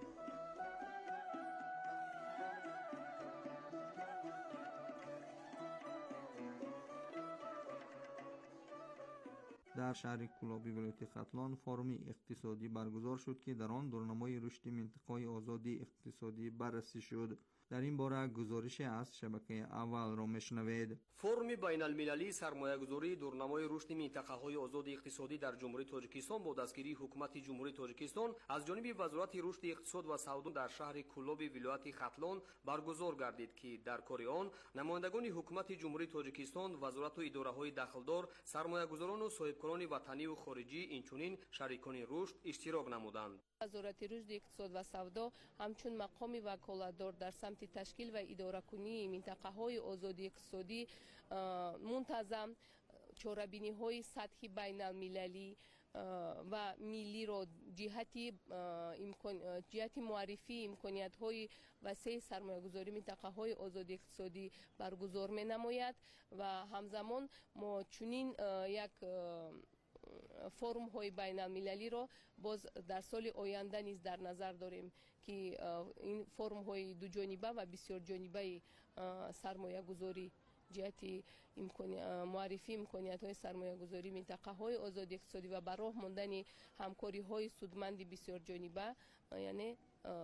در شهر کولابی ولایت ختلان فوروم اقتصادی برگزار شد که در آن دورنمای رشد منطقه آزادی اقتصادی بررسی شد. در این باره گزارش از شبکه اول را میشنوید. فورم بین المللی سرمایه‌گذاری دورنمای رشد منطقه‌های آزاد اقتصادی در جمهوری تاجیکستان با دستگیری حکومت جمهوری تاجیکستان از جانب وزارت رشد اقتصاد و سودا در شهر کولابی ولایت ختلان برگزار گردید که در کار آن نمایندگان حکومت جمهوری تاجیکستان، وزارت و اداره‌های دخلدار، سرمایه‌گذاران و صاحبکاران وطنی و خارجی اینچنین شریکان رشد اشتراک نمودند. وزارت رشد اقتصاد و سودا همچون مقام وکالتدار در سمت تشکیل و اداره‌کنی منطقه‌های آزادی اقتصادی منتظم چاره‌بینی‌های سطحی بین المللی و ملی را جهتی امکان جهتی معرفی امکانیت‌های وسیع سرمایه‌گذاری منطقه‌های آزادی اقتصادی برگزار می‌نماید و همزمان ما چنین یک فورم های بین المللی را باز در سال آینده نیز در نظر داریم که این فورم های دو جانبه و بسیار جانبه سرمایه گذاری جهت معرفی امکانیت‌های سرمایه‌گذاری منطقه‌های آزاد اقتصادی و به راه ماندن همکاری‌های سودمند بسیار جانبه یعنی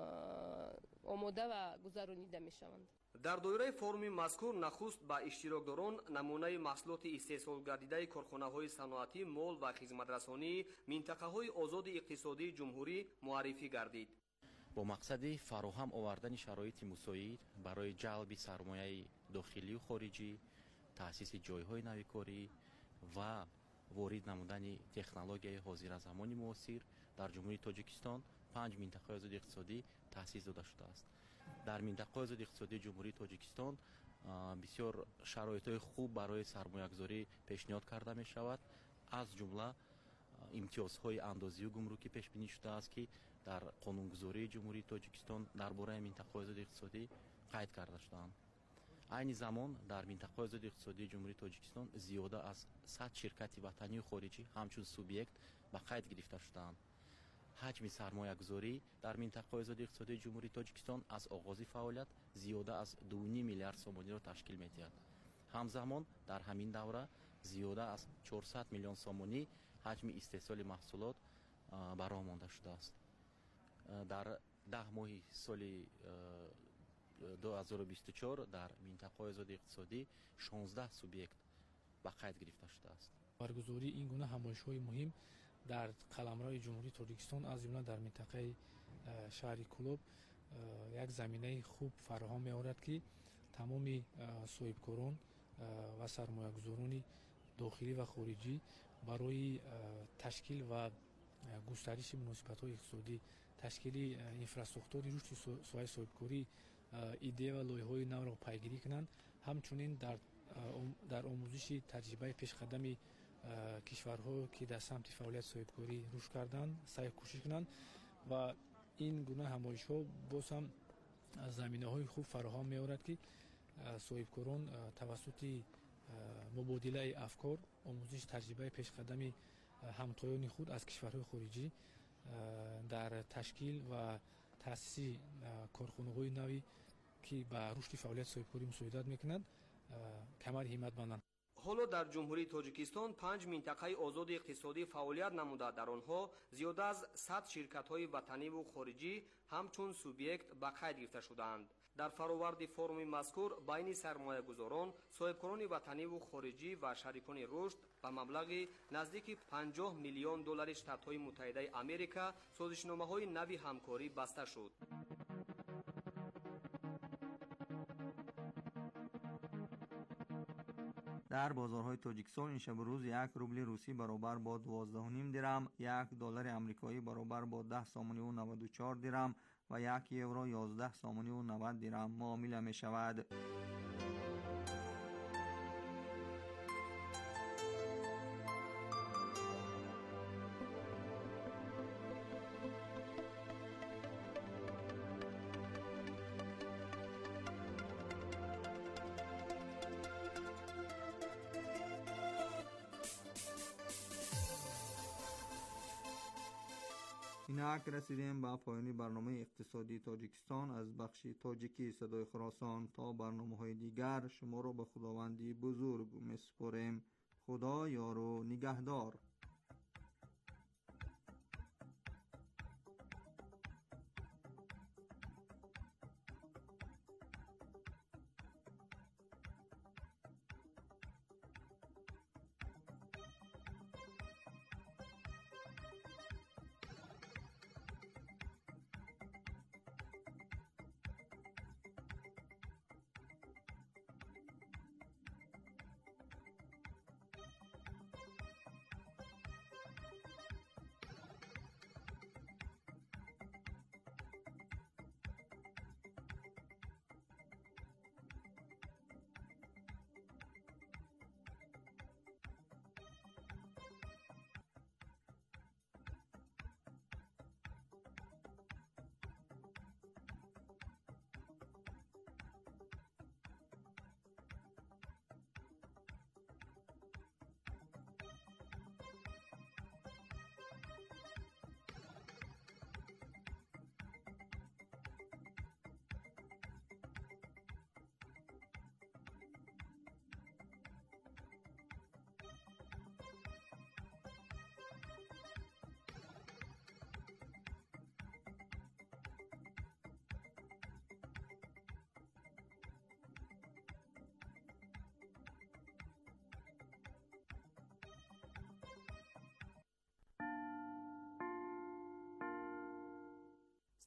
آماده و گذرانیده می‌شوند. در دایره فوروم مذکور نخست با اشتراکداران نمونه محصولات استحصال گردیده کارخانه‌های صنعتی، مال و خدمترسانی منطقه‌های آزاد اقتصادی جمهوری معرفی گردید. با مقصد فراهم آوردن شرایط مساعد برای جلب سرمایه داخلی و خارجی، تأسیس جایهای نوکاری و وارد نمودن تکنولوژی حاضر زمان معاصر در جمهوری تاجیکستان پنج منطقه آزاد اقتصادی تأسیس داده شده است. در منطقه آزاد اقتصادی جمهوری تاجیکستان بسیار شرایط خوب برای سرمایه‌گذاری پیشنهاد کرده می شود. از جمله امتیازهای اندازی و گمرکی پیش بینی شده است که در قانونگذاری جمهوری تاجیکستان درباره منطقه آزاد اقتصادی قید کرده شده‌اند. عین زمان در منطقه آزاد اقتصادی جمهوری تاجیکستان زیاده از صد شرکت وطنی و خارجی همچون سوبیکت به قید گرفته شده‌اند. حجم سرمایه گذاری در منطقه آزاد اقتصادی جمهوری تاجیکستان از آغاز فعالیت زیاده از دو و نیم میلیارد سومانی را تشکیل می‌دهد. همزمان در همین دوره زیاده از چهارصد میلیون سومانی حجم استحصال محصولات برآمده مانده شده است. در ده ماه سال دو هزار و بیست و چهار در منطقه آزاد اقتصادی شانزده سوبیکت به قید گرفته شده است. برگزاری این گونه همایش‌های مهم در قلمرو جمهوری تاجیکستان از جمله در منطقه شهر کلوب یک زمینه خوب فراهم می‌آورد که تمام صاحبکاران و سرمایه‌گذاران داخلی و خارجی برای تشکیل و گسترش مناسبت‌های اقتصادی، تشکیل اینفراستراکتور رشد سوی صاحبکاری ایده و لایحه‌های نو را پیگیری کنند. همچنین در در آموزش تجربه پیشقدم کشورها که در سمت فعالیت صاحبکاری رشد کردند سعی کوشش کنند و این گونه همایش‌ها باز هم زمینه‌های خوب فراهم می‌آورد که صاحبکاران توسط مبادله افکار، آموزش تجربه پیشقدم همتایان خود از کشورهای خارجی در تشکیل و تأسیس کارخانه‌های نوی که به رشد فعالیت صاحبکاری مساعدت می‌کنند کمر همت بندند. حالا در جمهوری تاجیکستان پنج منطقه آزاد اقتصادی فعالیت نموده در آنها زیاده از صد شرکت‌های وطنی و خارجی همچون سوبیکت به قید گرفته شدند. در فرآورد فوروم مذکور بین سرمایه‌گذاران، صاحبکاران وطنی و خارجی و شریکان رشد به مبلغ نزدیک پنجاه میلیون دلار ایالات‌های متحده آمریکا سازشنامه‌های نوی همکاری بسته شد. در بازارهای تاجیکستان این شب روز یک روبل روسی برابر با دوازده و نیم درم، یک دلار آمریکایی برابر با ده سامانی و نود و چهار درم و یک یورو یازده سامانی و نود درم معامله می شود. اینک رسیدیم به پایان برنامه اقتصادی تاجیکستان از بخش تاجیکی صدای خراسان. تا برنامه های دیگر شما را به خداوندی بزرگ میسپاریم. خدا یار و نگهدار.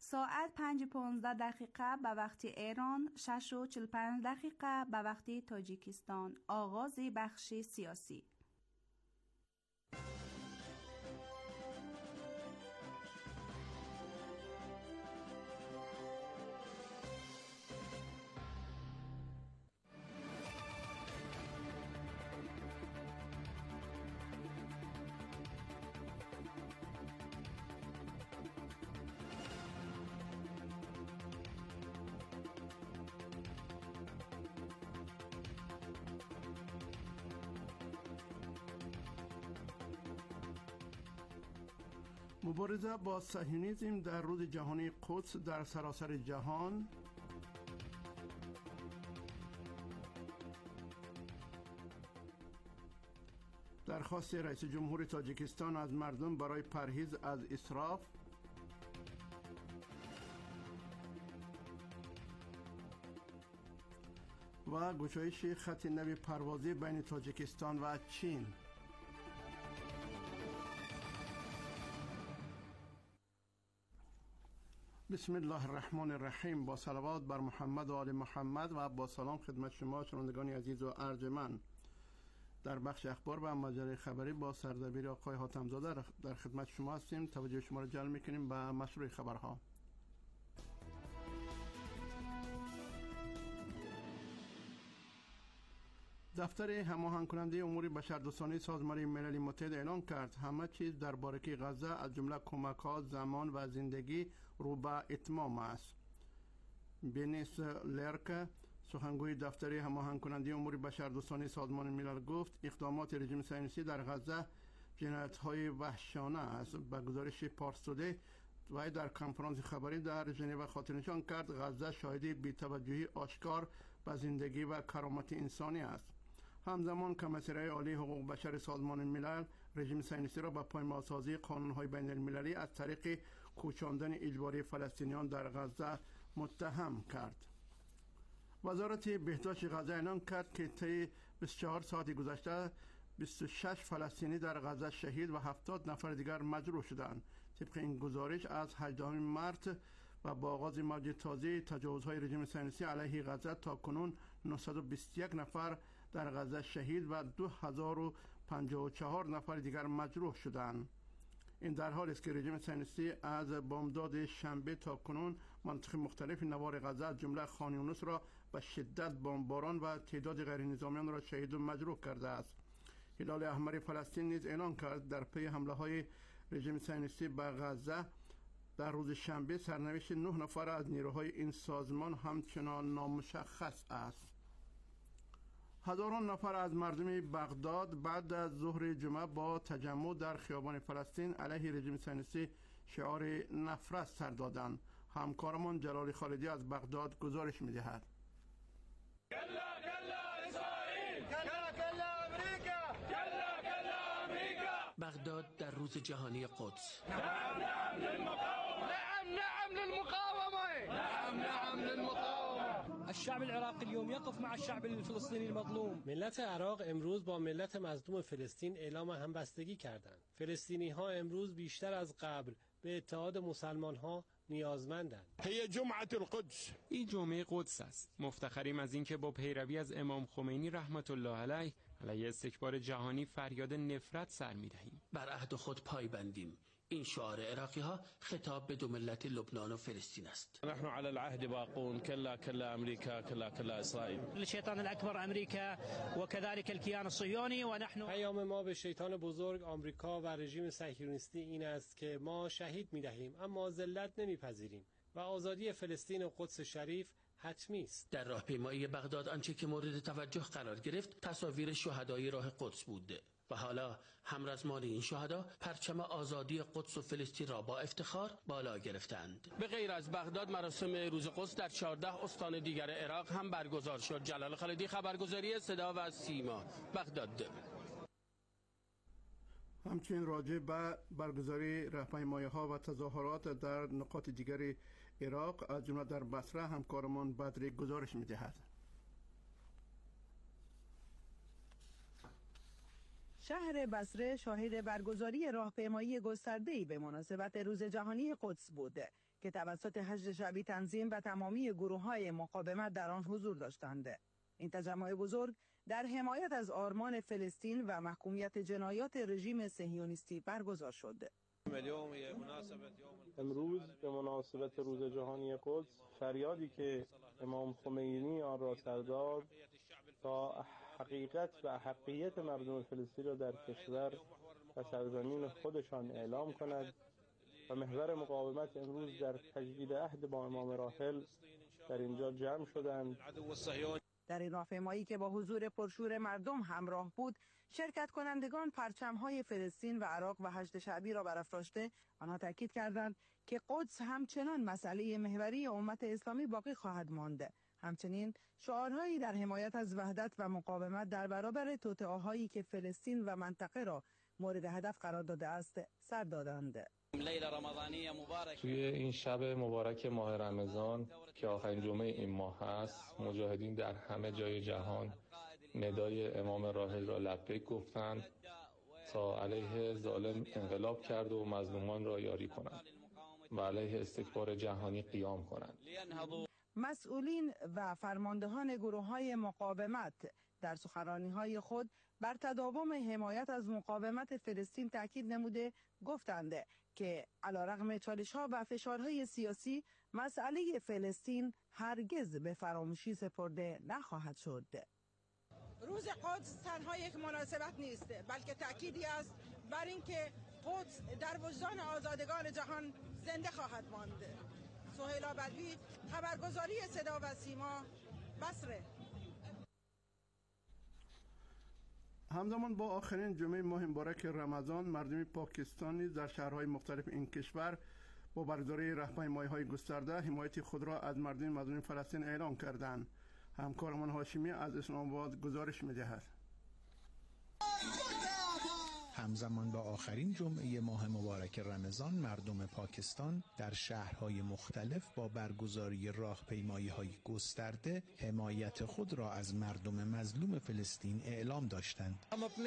ساعت پنج و پانزده دقیقه به وقت ایران، شش و چهل و پنج دقیقه به وقت تاجیکستان. آغاز بخش سیاسی. مبارزه با صهیونیسم در روز جهانی قدس در سراسر جهان. درخواست رئیس جمهور تاجیکستان از مردم برای پرهیز از اسراف. و گشایش خط نوی پروازی بین تاجیکستان و چین. بسم الله الرحمن الرحیم. با صلوات بر محمد و آل محمد و با سلام خدمت شما شنوندگان عزیز و ارجمند. در بخش اخبار و مجله خبری با سردبیر آقای حاتم زاده در خدمت شما هستیم. توجه شما را جلب می‌کنیم به مشروع خبرها. دفتر هماهنگ کننده امور بشردوستانه سازمان ملل متحد اعلام کرد همه چیز درباره غزه از جمله کمک‌ها، زمان و زندگی رو به اتمام است. بنیس لرک، سخنگوی دفتر هماهنگ کننده امور بشردوستانه سازمان ملل گفت اقدامات رژیم صهیونیستی در غزه جنایت‌های وحشیانه است. به گزارش پارس تودی و در کنفرانس خبری در ژنو خاطرنشان کرد غزه شاهد بی‌توجهی آشکار به زندگی و کرامت انسانی است. همزمان کمیسر عالی حقوق بشر سازمان ملل رژیم صهیونیستی را به پایمال‌سازی قانون‌های بین المللی از طریق کوچاندن اجباری فلسطینیان در غزه متهم کرد. وزارت بهداشت غزه اعلام کرد که طی بیست و چهار ساعت گذشته بیست و شش فلسطینی در غزه شهید و هفتاد نفر دیگر مجروح شدند. طبق این گزارش از هجدهم مارس و با آغاز موج تازه تجاوزهای رژیم صهیونیستی علیه غزه تا کنون نهصد و بیست و یک نفر در غزه شهید و دو هزار و پنجاه و چهار نفر دیگر مجروح شدند. این در حالی است که رژیم صهیونیستی از بامداد شنبه تا کنون مناطق مختلف نوار غزه از جمله خان یونس را به شدت بمباران و تعداد غیر نظامیان را شهید و مجروح کرده است. هلال احمر فلسطین نیز اعلام کرد در پی حمله های رژیم صهیونیستی به غزه در روز شنبه سرنوشت نه نفر از نیروهای این سازمان همچنان نامشخص است. هزاران نفر از مردم بغداد بعد از ظهر جمعه با تجمع در خیابان فلسطین علیه رژیم صهیونیستی شعار نفرت سر دادند. همکارمان جلال خالدی از بغداد گزارش می‌دهد. کلا کلا اسرائیل، کلا کلا امریکا، کلا کلا امریکا. بغداد در روز جهانی قدس. نعم نعم للمقاومة، نعم نعم للمقاومة، نعم نعم للمقاومة. الشعب العراقي اليوم يقف مع الشعب الفلسطيني المظلوم. ملت عراق امروز با ملت مظلوم فلسطین اعلام همبستگی کردند. فلسطینی ها امروز بیشتر از قبل به اتحاد مسلمان ها نیازمندند. هی جمعه القدس. این جمعه قدس است. مفتخریم از اینکه با پیروی از امام خمینی رحمت الله علیه علیه استکبار جهانی فریاد نفرت سر می‌دهیم. بر عهد خود پایبندیم. این شعار عراقی ها خطاب به دو ملت لبنان و فلسطین است. نحن على العهد باقون كلا كلا امریکا كلا كلا اسرائیل. الشیطان الاکبر امریکا و كذلك الكيان الصهيوني و نحن. پیام ما به شیطان بزرگ آمریکا و رژیم صهیونیستی این است که ما شهید می‌دهیم اما ذلت نمی‌پذیریم و آزادی فلسطین و قدس شریف حتمی است. در راهپیمایی بغداد آنچه که مورد توجه قرار گرفت تصاویر شهدای راه قدس بود و حالا همرزمان این شهدا پرچم آزادی قدس و فلسطین را با افتخار بالا گرفتند. به غیر از بغداد مراسم روز قدس در چهارده استان دیگر عراق هم برگزار شد. جلال خالدی، خبرگزاری صدا و سیما، بغداد. همچنین راجع به برگزاری راهپیمایی‌ها و تظاهرات در نقاط دیگر عراق از جمله در بصره همکارمان بدری گزارش می‌دهد. شهر بصره شاهد برگزاری راهپیمایی گسترده‌ای به مناسبت روز جهانی قدس بود که توسط حشد شعبی تنظیم و تمامی گروه‌های مقاومت در آن حضور داشتند. این تجمع بزرگ در حمایت از آرمان فلسطین و محکومیت جنایات رژیم صهیونیستی برگزار شد. امروز به مناسبت روز جهانی قدس، فریادی که امام خمینی آن را سر داد تا حقیقت و احقیت مردم فلسطین را در کشور و سرزمین خودشان اعلام کند و محور مقاومت امروز در تجدید عهد با امام راحل در اینجا جمع شدند. در این راهپیمایی که با حضور پرشور مردم همراه بود، شرکت کنندگان پرچم‌های فلسطین و عراق و حشد شعبی را برافراشته آنها تاکید کردند که قدس همچنان مسئله محوری امت اسلامی باقی خواهد ماند. همچنین شعارهایی در حمایت از وحدت و مقاومت در برابر توطئه‌هایی که فلسطین و منطقه را مورد هدف قرار داده است سر دادند. توی این شب مبارک ماه رمضان که آخرین جمعه این ماه هست، مجاهدین در همه جای جهان ندای امام راحل را لبیک گفتند تا علیه ظالم انقلاب کرد و مظلومان را یاری کنند و علیه استکبار جهانی قیام کنند. مسئولین و فرماندهان گروه‌های مقاومت در سخنرانی‌های خود بر تداوم حمایت از مقاومت فلسطین تاکید نموده گفتند که علیرغم چالش‌ها و فشارهای سیاسی، مسئله فلسطین هرگز به فراموشی سپرده نخواهد شد. روز قدس تنها یک مناسبت نیست، بلکه تأکیدی است بر اینکه قدس در وجدان آزادگان جهان زنده خواهد ماند. سهیلا بدوی، خبرگزاری صدا و سیما، بصره. همزمان با آخرین جمعه ماه مبارک رمضان، مردم پاکستانی در شهرهای مختلف این کشور با برگزاری راهپیمایی‌های گسترده حمایت خود را از مردم مظلوم فلسطین اعلام کردند. همکارمان هاشمی از اسلام آباد گزارش می‌دهد. همزمان با آخرین جمعه ماه مبارک رمضان، مردم پاکستان در شهرهای مختلف با برگزاری راهپیمایی‌های گسترده حمایت خود را از مردم مظلوم فلسطین اعلام داشتند.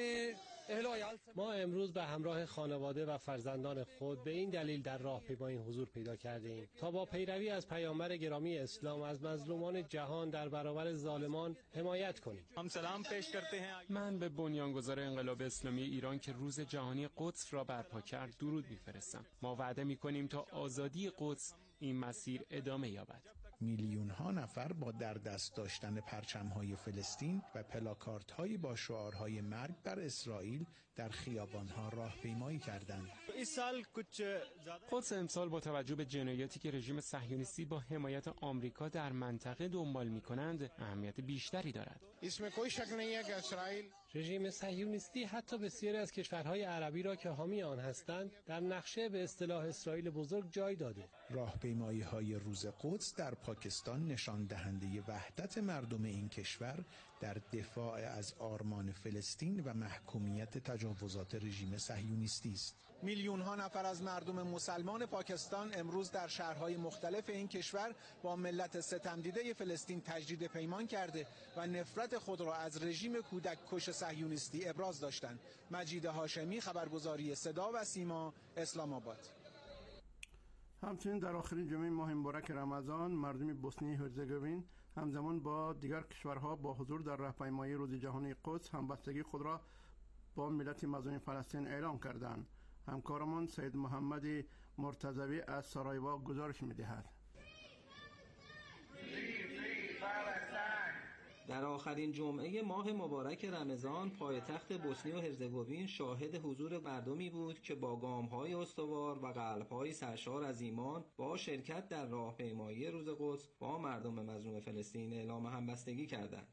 ما امروز به همراه خانواده و فرزندان خود به این دلیل در راهپیمایی حضور پیدا کرده ایم تا با پیروی از پیامبر گرامی اسلام از مظلومان جهان در برابر ظالمان حمایت کنیم. من به بنیانگذار انقلاب اسلامی ایران که روز جهانی قدس را برپا کرد درود می‌فرستم. ما وعده می‌کنیم تا آزادی قدس این مسیر ادامه یابد. میلیون ها نفر با در دست داشتن پرچم‌های فلسطین و پلاکاردهای با شعارهای مرگ بر اسرائیل در خیابان‌ها راهپیمایی کردند. قدس امسال با توجه به جنایاتی که رژیم صهیونیستی با حمایت آمریکا در منطقه دنبال می‌کنند اهمیت بیشتری دارد. رژیم صهیونیستی حتی بسیاری از کشورهای عربی را که حامی آن هستند در نقشه به اصطلاح اسرائیل بزرگ جای داده. راهپیمایی‌های روز قدس در پاکستان نشان دهنده وحدت مردم این کشور در دفاع از آرمان فلسطین و محکومیت تجاوزات رژیم صهیونیستی است. میلیون ها نفر از مردم مسلمان پاکستان امروز در شهرهای مختلف این کشور با ملت ستمدیده فلسطین تجدید پیمان کرده و نفرت خود را از رژیم کودک کش صهیونیستی ابراز داشتند. مجید هاشمی، خبرگزاری صدا و سیما، اسلام آباد. همچنین در آخرین جمعه ماه مبارک رمضان، مردم بوسنی هرزگوین همزمان با دیگر کشورها با حضور در راهپیمایی روز جهانی قدس همبستگی خود را با ملت مظلوم فلسطین اعلام کردند. همکارمان سید محمد مرتضوی از سارایوا گزارش می‌دهد. در آخرین جمعه ماه مبارک رمضان، پایتخت بوسنی و هرزگوین شاهد حضور مردمی بود که با گام‌های استوار و قلب‌های سرشار از ایمان با شرکت در راهپیمایی روز قدس با مردم مظلوم فلسطین اعلام همبستگی کردند.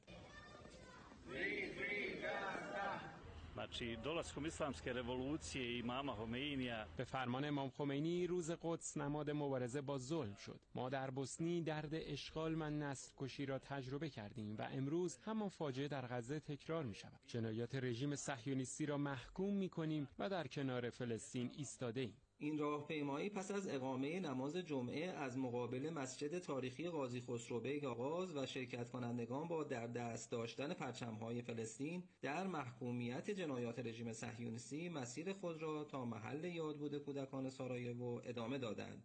Znači, dolaskom islamske revolucije i imama Homeinija به فرمان امام خمینی روز قدس نماد مبارزه با ظلم شد. ما در بوسنی درد اشغال و نسل کشی را تجربه کردیم و امروز همان فاجعه در غزه تکرار می شود. جنایات رژیم صهیونیستی را محکوم می کنیم و در کنار فلسطین ایستاده ایم. این راهپیمایی پس از اقامه نماز جمعه از مقابل مسجد تاریخی قاضی خسرو بیگ آغاز و شرکت کنندگان با در دست داشتن پرچم‌های فلسطین در محکومیت جنایات رژیم صهیونیستی مسیر خود را تا محل یادبود کودکان سارایوو ادامه دادند.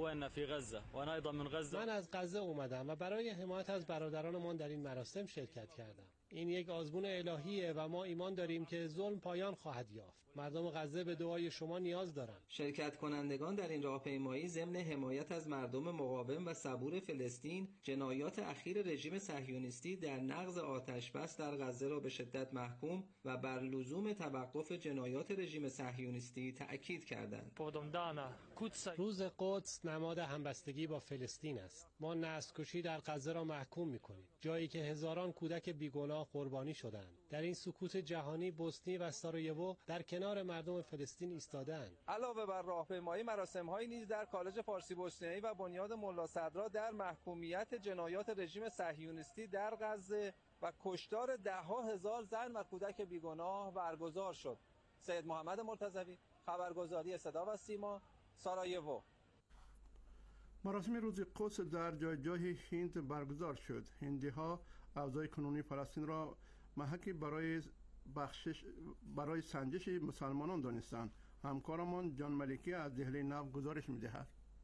من از غزه اومدم و برای حمایت از برادرانمان در این مراسم شرکت کردم. این یک آزمون الهیه و ما ایمان داریم که ظلم پایان خواهد یافت. مردم غزه به دعای شما نیاز دارند. شرکت کنندگان در این راهپیمایی ضمن حمایت از مردم مقاوم و صبور فلسطین، جنایات اخیر رژیم صهیونیستی در نقض آتش‌بس در غزه را به شدت محکوم و بر لزوم توقف جنایات رژیم صهیونیستی تأکید کردند. روز قدس نماد همبستگی با فلسطین است. ما نسل‌کشی در غزه را محکوم می‌کنیم، جایی که هزاران کودک بیگناه قربانی شدند. در این سکوت جهانی بوسنی و سارایوو در کنار مردم فلسطین ایستاده‌اند. علاوه بر راهپیمایی، مراسم‌هایی نیز در کالج فارسی بوسنیایی و بنیاد ملا صدرا در محکومیت جنایات رژیم صهیونیستی در غزه و کشتار ده‌ها هزار زن و کودک بیگناه برگزار شد. سید محمد مرتضوی، خبرگزاری صدا و سیما، سارایوو. مراسم روز قدس در جای جای هند برگزار شد. هندی‌ها اوضاع کنونی فلسطین را محکی برای بخشش برای سنجش مسلمانان دانستند. همکارمان جان ملکی از دهلی نو گزارش می‌دهد.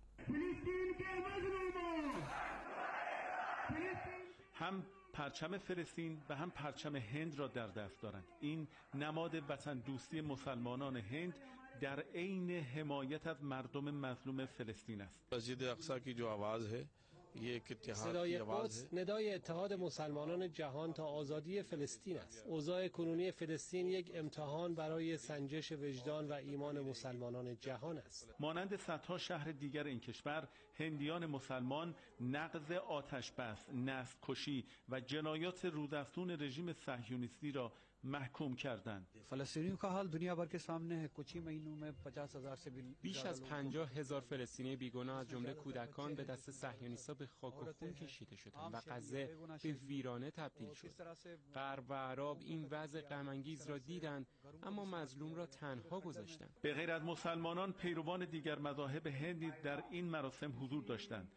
هم پرچم فلسطین و هم پرچم هند را در دست دارند. این نماد وطن دوستی مسلمانان هند در عین حمایت از مردم مظلوم فلسطین است. مسجد اقصی کی جو आवाज है ये एक इतिहाद صدای की आवाज قدس है. ندای اتحاد مسلمانان جهان تا آزادی فلسطین است. اوضاع کنونی فلسطین یک امتحان برای سنجش وجدان و ایمان مسلمانان جهان است. مانند صدها شهر دیگر این کشور، هندیان مسلمان نقض آتش بس، نسل کشی و جنایات رودافزون رژیم صهیونیستی را محکوم کردند. فلسطینیوں کا حال دنیا بھر کے سامنے ہے. کچھ ہی مہینوں میں پچاس ہزار سے بیش از پنجاه هزار فلسطینی بیگناه از جمله کودکان به دست صهیونیست‌ها به خاک و خون کشیده شدند و غزه به ویرانه تبدیل شد. غرب و عرب این وضع غم‌انگیز را دیدند اما مظلوم را تنها گذاشتند. به غیر از مسلمانان، پیروان دیگر مذاهب هند نیز در این مراسم حضور داشتند.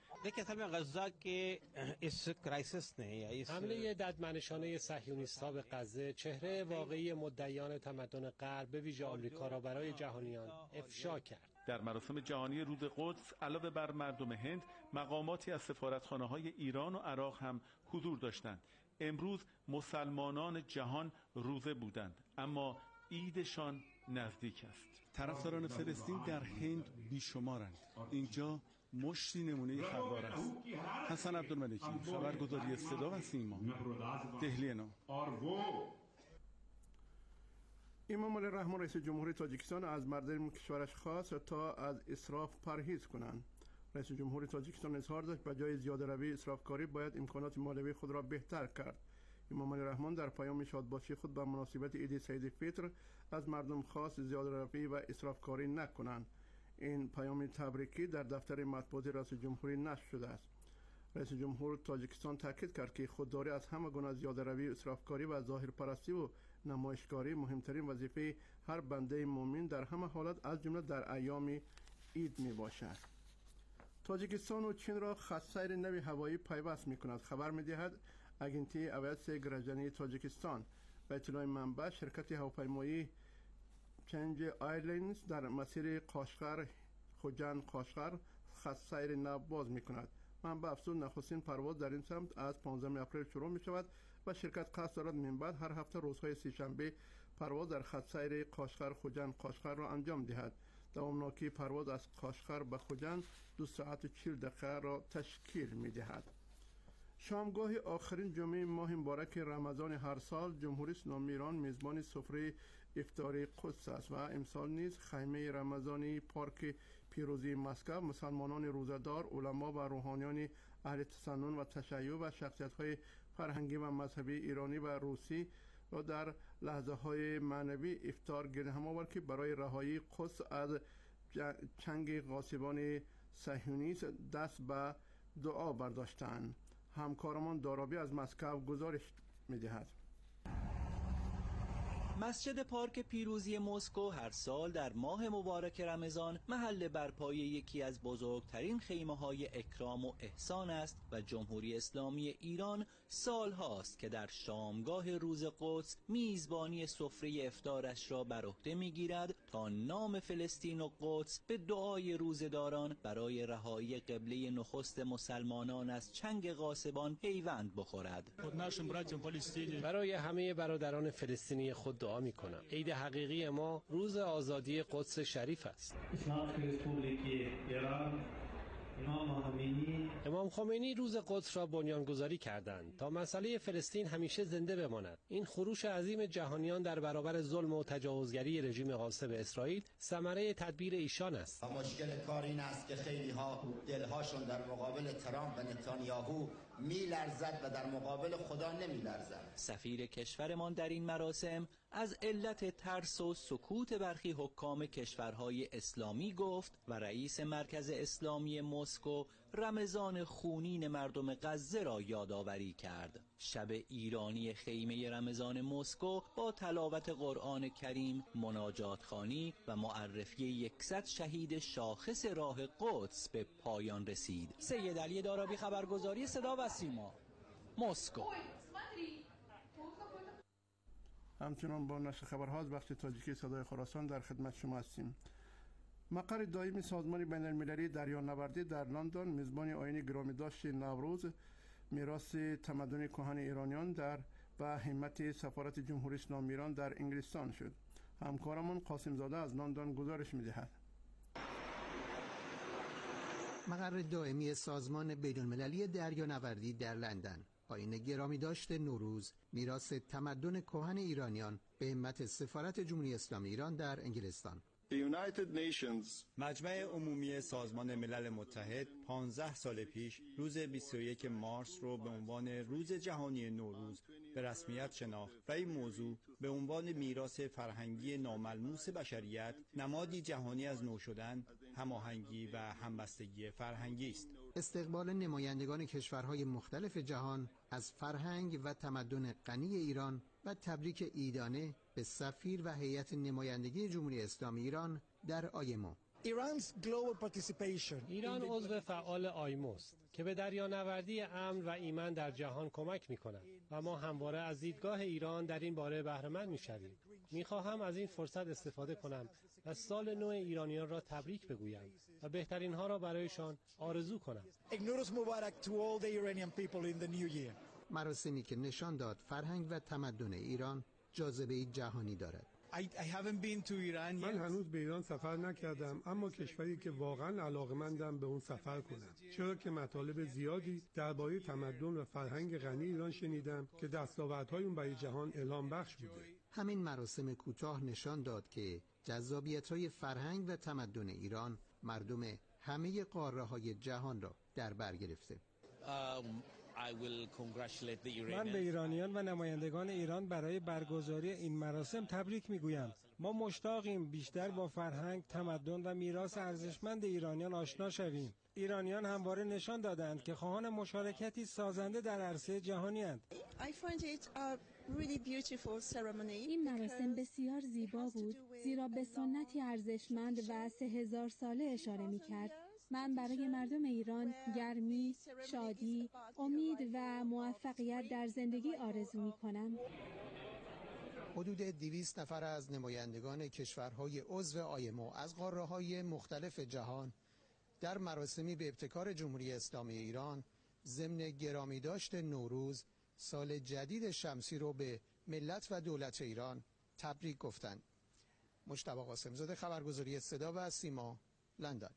حمله ددمنشانه صهیونیست‌ها به غزه چهره واقعی مدعیان تمدن غرب به ویژه آمریکا را برای جهانیان افشا کرد. در مراسم جهانی روز قدس علاوه بر مردم هند، مقاماتی از سفارتخانه‌های ایران و عراق هم حضور داشتند. امروز مسلمانان جهان روزه بودند، اما عیدشان نزدیک است. طرفداران فلسطین در هند بیشمارند. اینجا مشتی نمونه خروار است. حسن عبدالملکی، خبرگزاری صدا و سیما، دهلی نو. امام علی رحمان رئیس جمهوری تاجیکستان از مردم کشورش خواست تا از اسراف پرهیز کنند. رئیس جمهوری تاجیکستان اظهار داشت به جای زیاده روی اسرافکاری باید امکانات مالیوی خود را بهتر کرد. امام علی رحمان در پیام شادباشی خود به مناسبت عید سعید فطر از مردم خواست زیاده روی و اسرافکاری نکنند. این پیام تبریکی در دفتر مطبوعات رئیس جمهوری نشر شده است. رئیس جمهور تاجیکستان تاکید کرد که خودداری از همه گونه زیاده روی، اسرافکاری و ظاهرپرستی و نمایشکاری مهمترین وظیفه هر بنده مؤمن در همه حالت از جمله در ایام عید می باشد. تاجیکستان و چین را خط سیر نوی هوایی پیوست می کند. خبر می دهد اگنتی اویس گرجنی تاجیکستان. به اطلاع منبع، شرکت هواپیمایی چنج ایرلاینز در مسیر قاشقر خوجند قاشقر خط سیر نو باز می کند. منبع افزود نخستین پرواز در این سمت از پانزدهم اپریل شروع می شود و شرکت قصد دارد من بعد هر هفته روزهای سه‌شنبه پرواز در خط سیر قاشقر خوجند قاشقر را انجام دهد. دوامناکی پرواز از قاشقر به خوجند دو ساعت و چهل دقیقه را تشکیل می دهد. شامگاه آخرین جمعه ماه مبارک رمضان هر سال، جمهوری اسلامی ایران میزبان سفره افطاری قدس است و امسال نیز خیمه رمضانی پارک پیروزی مسکو مسلمانان روزه‌دار، علما و روحانیان اهل تسنن و تشیع و شخصیت‌های فرهنگی و مذهبی ایرانی و روسی را در لحظه‌های معنوی افطار گرد هم آورد که برای رهایی قدس از چنگ غاصبان صهیونیست دست به دعا برداشتند. همکارمان دارابی از مسکو گزارش می‌دهد. مسجد پارک پیروزی مسکو هر سال در ماه مبارک رمضان محل برپای یکی از بزرگترین خیمه‌های اکرام و احسان است و جمهوری اسلامی ایران سال هاست که در شامگاه روز قدس میزبانی سفره افطارش را بر عهده میگیرد تا نام فلسطین و قدس به دعای روزداران برای رهایی قبله نخست مسلمانان از چنگ غاصبان پیوند بخورد. برای همه برادران فلسطینی خود دعا می‌کنم. عید حقیقی ما روز آزادی قدس شریف است. امام خمینی روز قدس را بنیانگذاری کردند تا مسئله فلسطین همیشه زنده بماند. این خروش عظیم جهانیان در برابر ظلم و تجاوزگری رژیم غاصب اسرائیل ثمره تدبیر ایشان است. مشکل کار این است که خیلی ها دلهاشون در مقابل ترامپ و نتانیاهو میلرزد و در مقابل خدا نمیلرزد. سفیر کشورمان در این مراسم از علت ترس و سکوت برخی حکام کشورهای اسلامی گفت و رئیس مرکز اسلامی مسکو رمضان خونین مردم غزه را یادآوری کرد. شب ایرانی خیمه رمضان مسکو با تلاوت قرآن کریم، مناجات خوانی و معرفی یکصد شهید شاخص راه قدس به پایان رسید. سید علی دارابی، خبرگزاری صدا و سیما، مسکو. همچنان با نشر خبرها از بخش تاجیکی صدای خراسان در خدمت شما هستیم. مقر دائمی سازمان بین المللی دریانوردی در لندن میزبان آیین گرامی داشت نوروز میراث تمدن کهن ایرانیان در و همت سفارت جمهوری اسلامی ایران در انگلستان شد. همکارمان قاسم زاده از لندن گزارش می‌دهد. مقر دائمی سازمان بین المللی دریانوردی در لندن آیین گرامی داشت نوروز میراث تمدن کهن ایرانیان به همت سفارت جمهوری اسلامی ایران در انگلستان. مجمع عمومی سازمان ملل متحد پانزده سال پیش روز بیست و یک مارس رو به عنوان روز جهانی نوروز به رسمیت شناخت و این موضوع به عنوان میراث فرهنگی ناملموس بشریت نمادی جهانی از نو شدن، هماهنگی و همبستگی فرهنگی است. استقبال نمایندگان کشورهای مختلف جهان از فرهنگ و تمدن غنی ایران و تبریک عیدانه به سفیر و هیئت نمایندگی جمهوری اسلامی ایران در آیمو. ایران عضو فعال آیمو است که به دریانوردی امن و ایمن در جهان کمک می‌کند و ما همواره از دیدگاه ایران در این باره بهره مند می‌شویم. می‌خواهم از این فرصت استفاده کنم و سال نو ایرانیان را تبریک بگویم و بهترین ها را برایشان آرزو کنم. مراسمی که نشان داد فرهنگ و تمدن ایران جاذبه جهانی دارد. من هنوز به ایران سفر نکردم، اما کشوری که واقعا علاقه‌مندم به اون سفر کنم، چرا که مطالب زیادی درباره تمدن و فرهنگ غنی ایران شنیدم که دستاوردهای اون برای جهان الهام بخش بوده. همین مراسم کوتاه نشان داد که جذابیت‌های فرهنگ و تمدن ایران مردم همه قاره‌های جهان را در بر گرفته. من به ایرانیان و نمایندگان ایران برای برگزاری این مراسم تبریک میگویم. ما مشتاقیم بیشتر با فرهنگ، تمدن و میراث ارزشمند ایرانیان آشنا شویم. ایرانیان همواره نشان دادند که خواهان مشارکتی سازنده در عرصه جهانی اند. این مراسم بسیار زیبا بود، زیرا به سنتی ارزشمند و سه هزار ساله اشاره می‌کرد. من برای مردم ایران گرمی، شادی، امید و موفقیت در زندگی آرزو می‌کنم. حدود دویست نفر از نمایندگان کشورهای عضو آیمو از قاره‌های مختلف جهان در مراسمی به ابتکار جمهوری اسلامی ایران ضمن گرامی داشت نوروز سال جدید شمسی رو به ملت و دولت ایران تبریک گفتند. مجتبی قاسم‌زاده، خبرگزاری صدا و سیما، لندن.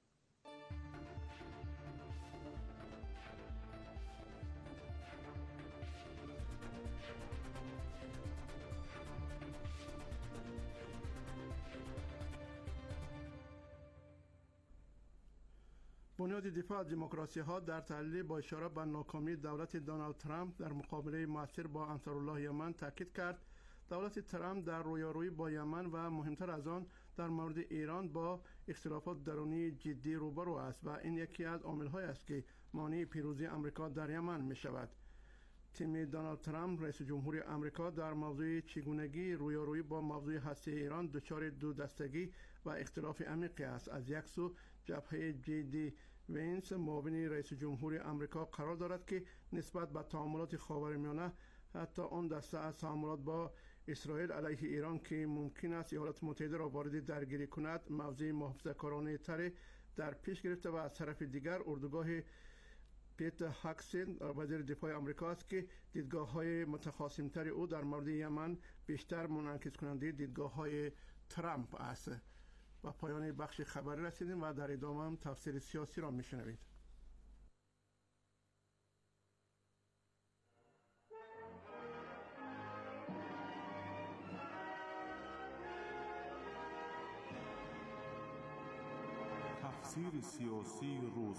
بنیاد دفاع از دموکراسی ها در تحلیل با اشاره به ناکامی دولت دونالد ترامپ در مقابله مؤثر با انصارالله یمن تاکید کرد دولت ترامپ در رویارویی با یمن و مهمتر از آن در مورد ایران با اختلافات درونی جدی روبرو است و این یکی از عامل‌هایی است که مانع پیروزی آمریکا در یمن می شود. تیم دونالد ترامپ رئیس جمهوری آمریکا در موضوع چگونگی رویارویی با موضوع هسته ایران دچار دو دستگی و اختلاف عمیقی است. از یک سو جبهه جی دی وینس معاون رئیس جمهوری آمریکا قرار دارد که نسبت به تعاملات خاورمیانه، حتی آن دسته از تعاملات با اسرائیل علیه ایران که ممکن است ایالات متحده را وارد درگیری کند، موضوع محافظه‌کارانه تر در پیش گرفته و از طرف دیگر اردوگاه پیت هکسن وزیر دفاع آمریکا است که دیدگاه‌های متخاصم‌تر او در مورد یمن بیشتر منعکس کننده دیدگاه‌های ترامپ است. و پایان بخش خبری رسیدیم و در ادامه هم تفسیر سیاسی را میشنوید. تفسیر سیاسی روز.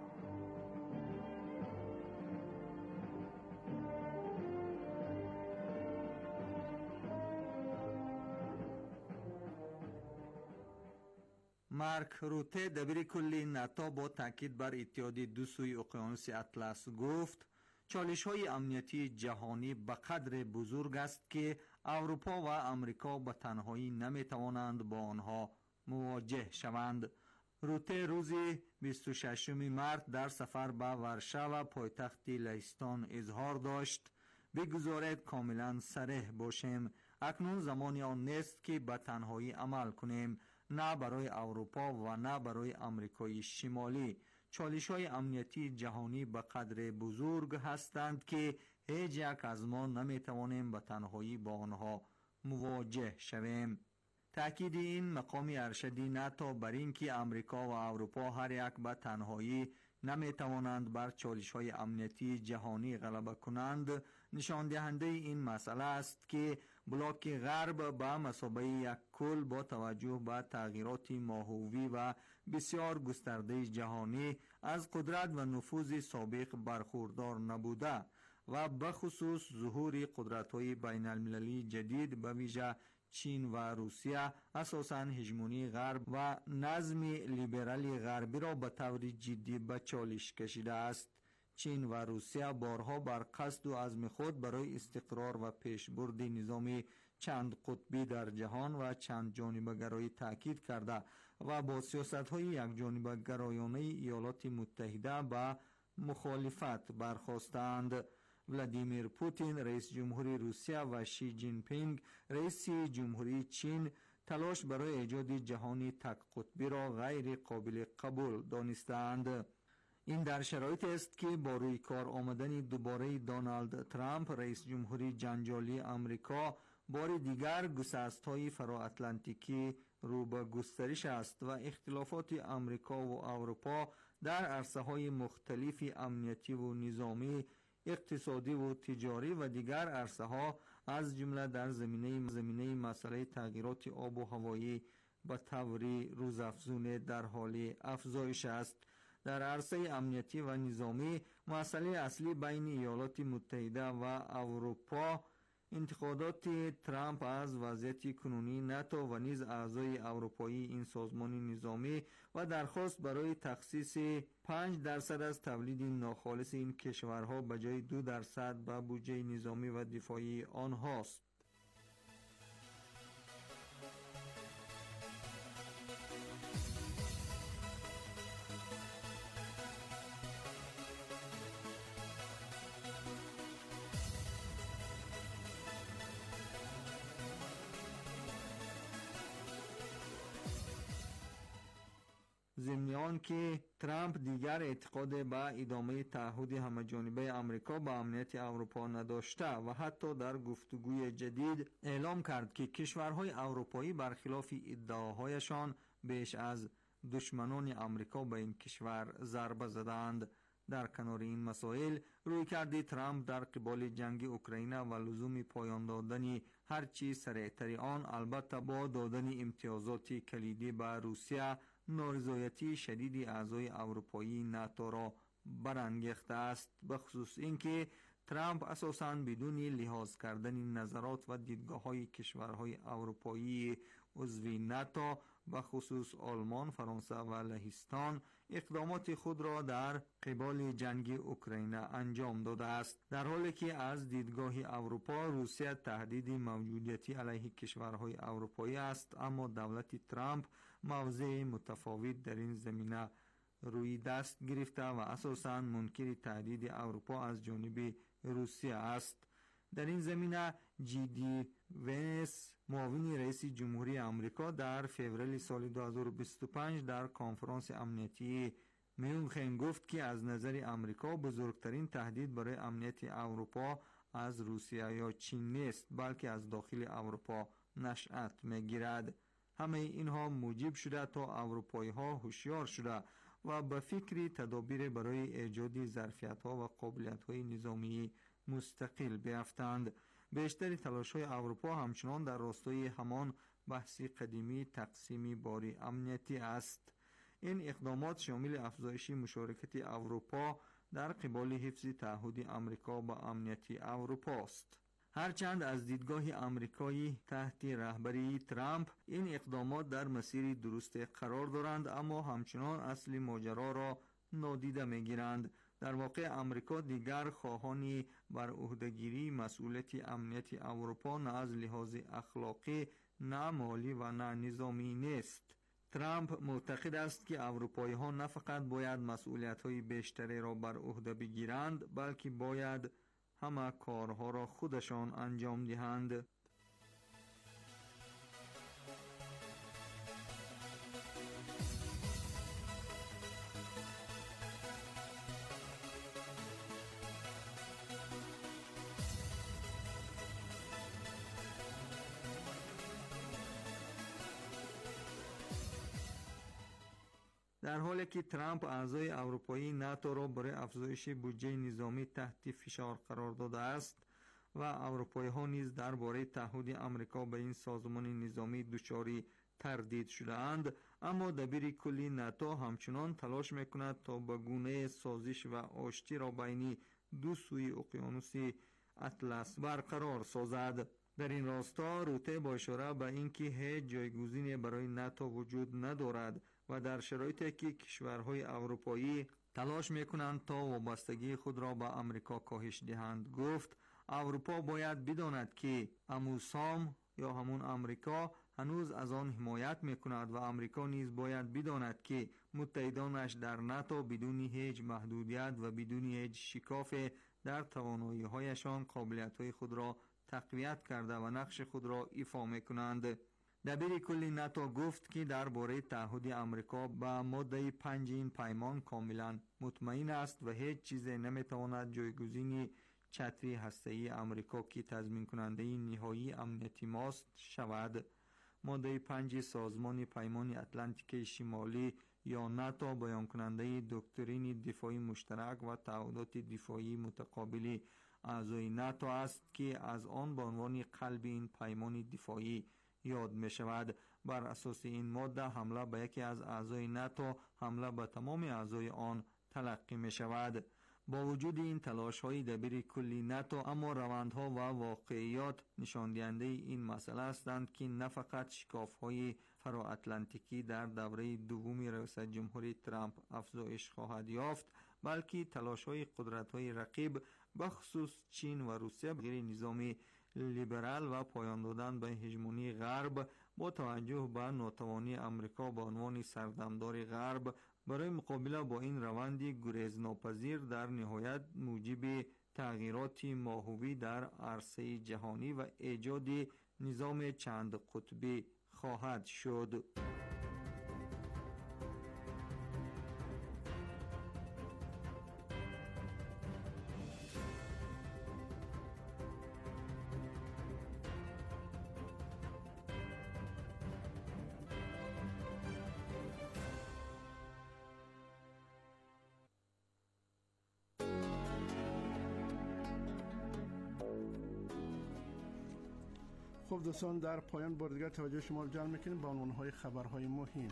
مارک روته دبیر کلی ناتو با تاکید بر اتحاد دو سوی اقیانوس اطلس گفت چالش‌های امنیتی جهانی به قدر بزرگ است که اروپا و آمریکا به تنهایی نمی‌توانند با آنها مواجه شوند. روته روز بیست و ششم مارس در سفر به ورشو پایتخت لهستان اظهار داشت بگذارید کاملا صریح باشیم، اکنون زمانی آن نیست که به تنهایی عمل کنیم، نه برای اروپا و نه برای آمریکای شمالی. چالش‌های امنیتی جهانی به قدر بزرگ هستند که هیچ یک از ما نمی‌توانیم به تنهایی با آنها مواجه شویم. تأکید این مقام ارشدی ناتو بر این که آمریکا و اروپا هر یک به تنهایی نمی‌توانند بر چالش‌های امنیتی جهانی غلبه کنند نشان دهنده این مسئله است که بلاک غرب به مثابه یک کل با توجه به تغییرات ماهوی و بسیار گسترده جهانی از قدرت و نفوذ سابق برخوردار نبوده و به خصوص ظهور قدرت‌های بین المللی جدید به ویژه چین و روسیه اساساً هژمونی غرب و نظم لیبرالی غربی را به طور جدی به چالش کشیده است. چین و روسیه بارها بر قصد و عزم خود برای استقرار و پیشبرد نظام چند قطبی در جهان و چند جانبه گرایی تاکید کرده و با سیاست‌های یک جانبه گرایانه ایالات متحده به مخالفت برخاستند. ولادیمیر پوتین رئیس جمهوری روسیه و شی جین پینگ رئیس جمهوری چین تلاش برای ایجاد جهانی تک قطبی را غیر قابل قبول دانستند. این در شرایط است که با روی کار آمدن دوباره دونالد ترامپ رئیس جمهوری جنجالی آمریکا بار دیگر گسست‌های فرا اتلانتیکی رو به گسترش است و اختلافات آمریکا و اروپا در عرصه‌های مختلف امنیتی و نظامی، اقتصادی و تجاری و دیگر عرصه‌ها از جمله در زمینه زمینه مسئله تغییرات آب و هوایی به طور روزافزون در حال افزایش است. در عرصه امنیتی و نظامی مسئله اصلی بین ایالات متحده و اروپا انتقادات ترامپ از وضعیت کنونی ناتو و نیز اعضای اروپایی این سازمان نظامی و درخواست برای تخصیص پنج درصد از تولید ناخالص این کشورها به جای دو درصد به بودجه نظامی و دفاعی آنهاست. ضمن که ترامپ دیگر اعتقاد به ادامه تعهد همه‌جانبه آمریکا به امنیت اروپا نداشته و حتی در گفتگوی جدید اعلام کرد که کشورهای اروپایی برخلاف ادعاهایشان بیش از دشمنان آمریکا به این کشور ضربه زدند. در کنار این مسائل رویکرد ترامپ در قبال جنگ اوکراین و لزوم پایان دادن هرچی سریعتر آن، البته با دادن امتیازات کلیدی به روسیه، نارضایتی شدید اعضای اروپایی ناتو را برانگیخته است، به خصوص اینکه ترامپ اساساً بدون لحاظ کردن نظرات و دیدگاه‌های کشورهای اروپایی عضو ناتو به خصوص آلمان، فرانسه و لهستان اقدامات خود را در قبال جنگ اوکراین انجام داده است. در حالی که از دیدگاه اروپا روسیه تهدید موجودیتی علیه کشورهای اروپایی است، اما دولت ترامپ موضع متفاوت در این زمینه روی دست گرفته و اساساً منکر تهدید اروپا از جانب روسیه است. در این زمینه جی دی ونس، معاون رئیس جمهوری آمریکا، در فوریه سال دو هزار و بیست و پنج در کنفرانس امنیتی میونخن گفت که از نظر آمریکا بزرگترین تهدید برای امنیت اروپا از روسیه یا چین نیست، بلکه از داخل اروپا نشأت میگیرد. همه اینها موجب شده تا اروپایی ها هوشیار شده و به فکر تدابیر برای ایجاد ظرفیت ها و قابلیت های نظامی مستقل بیفتند. بیشتر تلاش های اروپا همچنان در راستای همان بحث قدیمی تقسیم بار امنیتی است. این اقدامات شامل افزایش مشارکت اروپا در قبال حفظ تعهد آمریکا با امنیت اروپا است. هرچند از دیدگاه آمریکایی تحت رهبری ترامپ این اقدامات در مسیر درست قرار دارند، اما همچنان اصل ماجرا را نادیده میگیرند. در واقع آمریکا دیگر خواهان بر عهده‌گیری مسئولیت امنیت اروپا نه از لحاظ اخلاقی، نه مالی و نه نظامی نیست. ترامپ معتقد است که اروپایی ها نه فقط باید مسئولیت های بیشتری را بر عهده بگیرند، بلکه باید همه کارها را خودشان انجام دهند. در حالی که ترامپ اعضای اروپایی ناتو را برای افزایش بودجه نظامی تحت فشار قرار داده است و اروپایی ها نیز درباره تعهد آمریکا به این سازمان نظامی دچار تردید شده اند، اما دبیر کلی ناتو همچنان تلاش میکند تا به گونه سازش و آشتی را بین دو سوی اقیانوس اطلس برقرار سازد. در این راستا روته با اشاره به اینکه هیچ جایگزینی برای ناتو وجود ندارد و در شرایطی که کشورهای اروپایی تلاش میکنند تا وابستگی خود را به آمریکا کاهش دهند، گفت اروپا باید بداند که اموسام یا همون آمریکا هنوز از آن حمایت میکند و آمریکا نیز باید بداند که متحدانش در ناتو بدون هیچ محدودیت و بدون هیچ شکاف در توانایی هایشان قابلیت های خود را تقویت کرده و نقش خود را ایفا میکنند. دبیر کلی ناتو گفت که درباره تعهد آمریکا به ماده پنج این پیمان کاملا مطمئن است و هیچ چیز نمیتواند جایگزین چتری هسته‌ای آمریکا که تضمین کننده نهایی امنیتی ماست شود. ماده پنج سازمان پیمان اتلانتیک شمالی یا ناتو بیان کننده دکترین دفاعی مشترک و تعهدات دفاعی متقابل اعضای ناتو است که از آن به عنوان قلب این پیمان دفاعی یاد می شود. بر اساس این ماده حمله به یکی از اعضای ناتو حمله به تمام اعضای آن تلقی می شود. با وجود این تلاش های دبیر کلی ناتو، اما روندها و واقعیات نشان دهنده این مسئله هستند که نه فقط شکاف های فرا اتلانتیکی در دوره دوم رئیس جمهوری ترامپ افزایش خواهد یافت، بلکه تلاش های قدرت های رقیب بخصوص چین و روسیه غیر نظامی لیبرال و پایان دادن به هژمونی غرب با توجه به ناتوانی آمریکا به عنوان سردمدار غرب برای مقابله با این روند گریزناپذیر در نهایت موجب تغییرات ماهوی در عرصه جهانی و ایجاد نظام چند قطبی خواهد شد. خب دوستان، در پایان بار دیگر توجه شما رو جلب میکنیم به عنوانهای خبرهای مهم.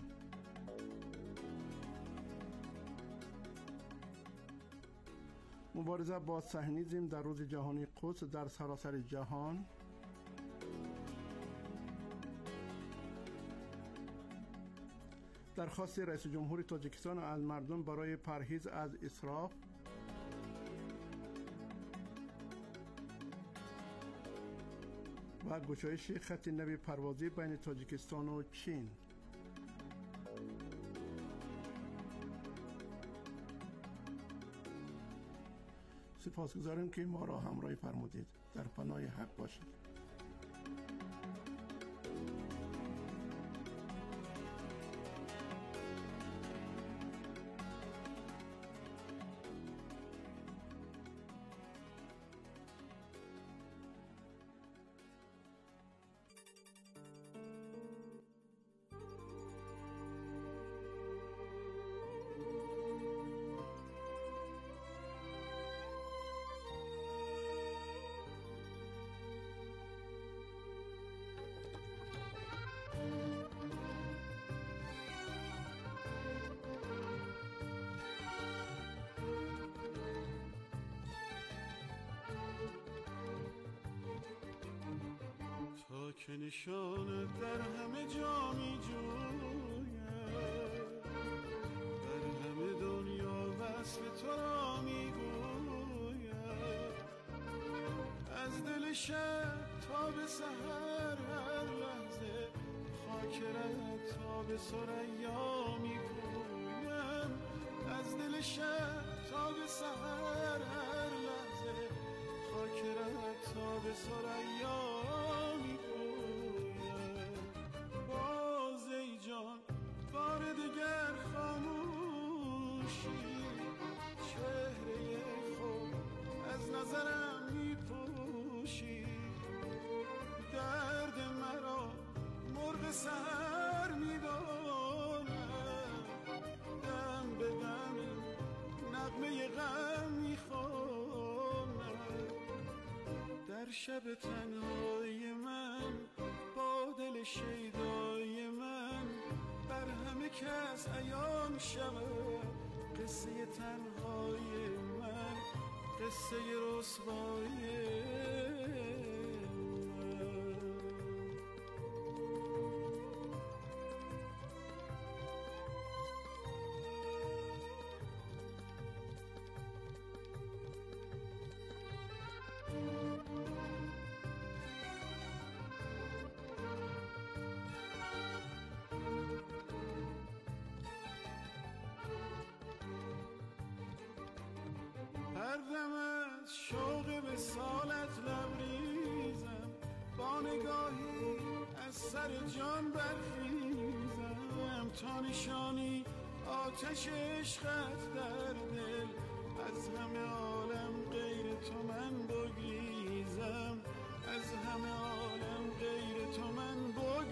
مبارزه با صهیونیسم در روز جهانی قدس در سراسر جهان. درخواست رئیس جمهور تاجیکستان از مردم برای پرهیز از اسراف. و گشایش خط نوی پروازی بین تاجیکستان و چین. سپاسگزاریم که ما را همراهی فرمودید. در پناه حق باشید. که نشانت در همه جا می جوید، در همه دنیا وصف تو را می گوید. از دل شب تا به سحر هر لحظه خاکرت تا به ثریا می گویم. از دل شب تا به سحر هر لحظه خاکرت تا به ثریا می گویم. بار دیگر خاموشی چهره خود از نظرم میپوشی. درد مرا مرغ سحر میداند، دم به دم نغمه غم میخواند. در شب تنهای من با دل شیدای من بر همه کس عیان شود قصه تنهای من، قصه رسوایی هر دم از شوق وصالت لبریزم، با نگاهی از سر جان برخیزم. تا نشانی آتش عشقت در دل، از همه عالم غیر تو من بگریزم. از همه عالم غیر تو من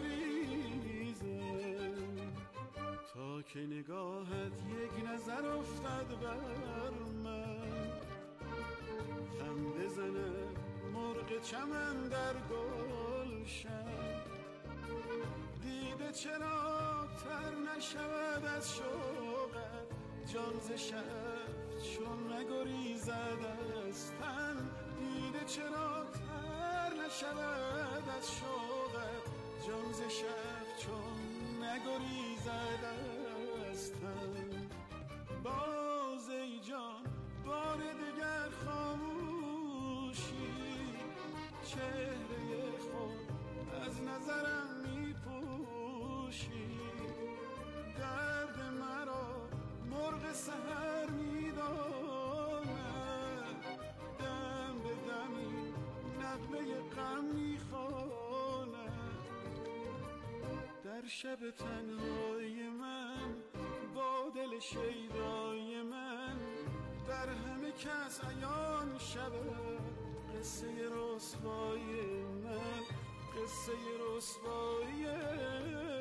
بگریزم. تا که نگاهت یک نظر افتد بر من، خم بزنه مرغ چمن در گلشن. دیده چرا تر نشود از شوقت، جان ز شب چون نگریزد از تن. دیده چرا تر نشود از شوقت، جان ز شب چون نگریزد از تن. باز ای جان بار دیگر خاموشی چهره خود از نظرم میپوشی. درد مرا مرغ سحر میداند، دم به دمی نغمه غم میخواند. در شب تنهای من با دل شیدای من بر همه کس عیان شود قصه رسوای من، قصه رسوای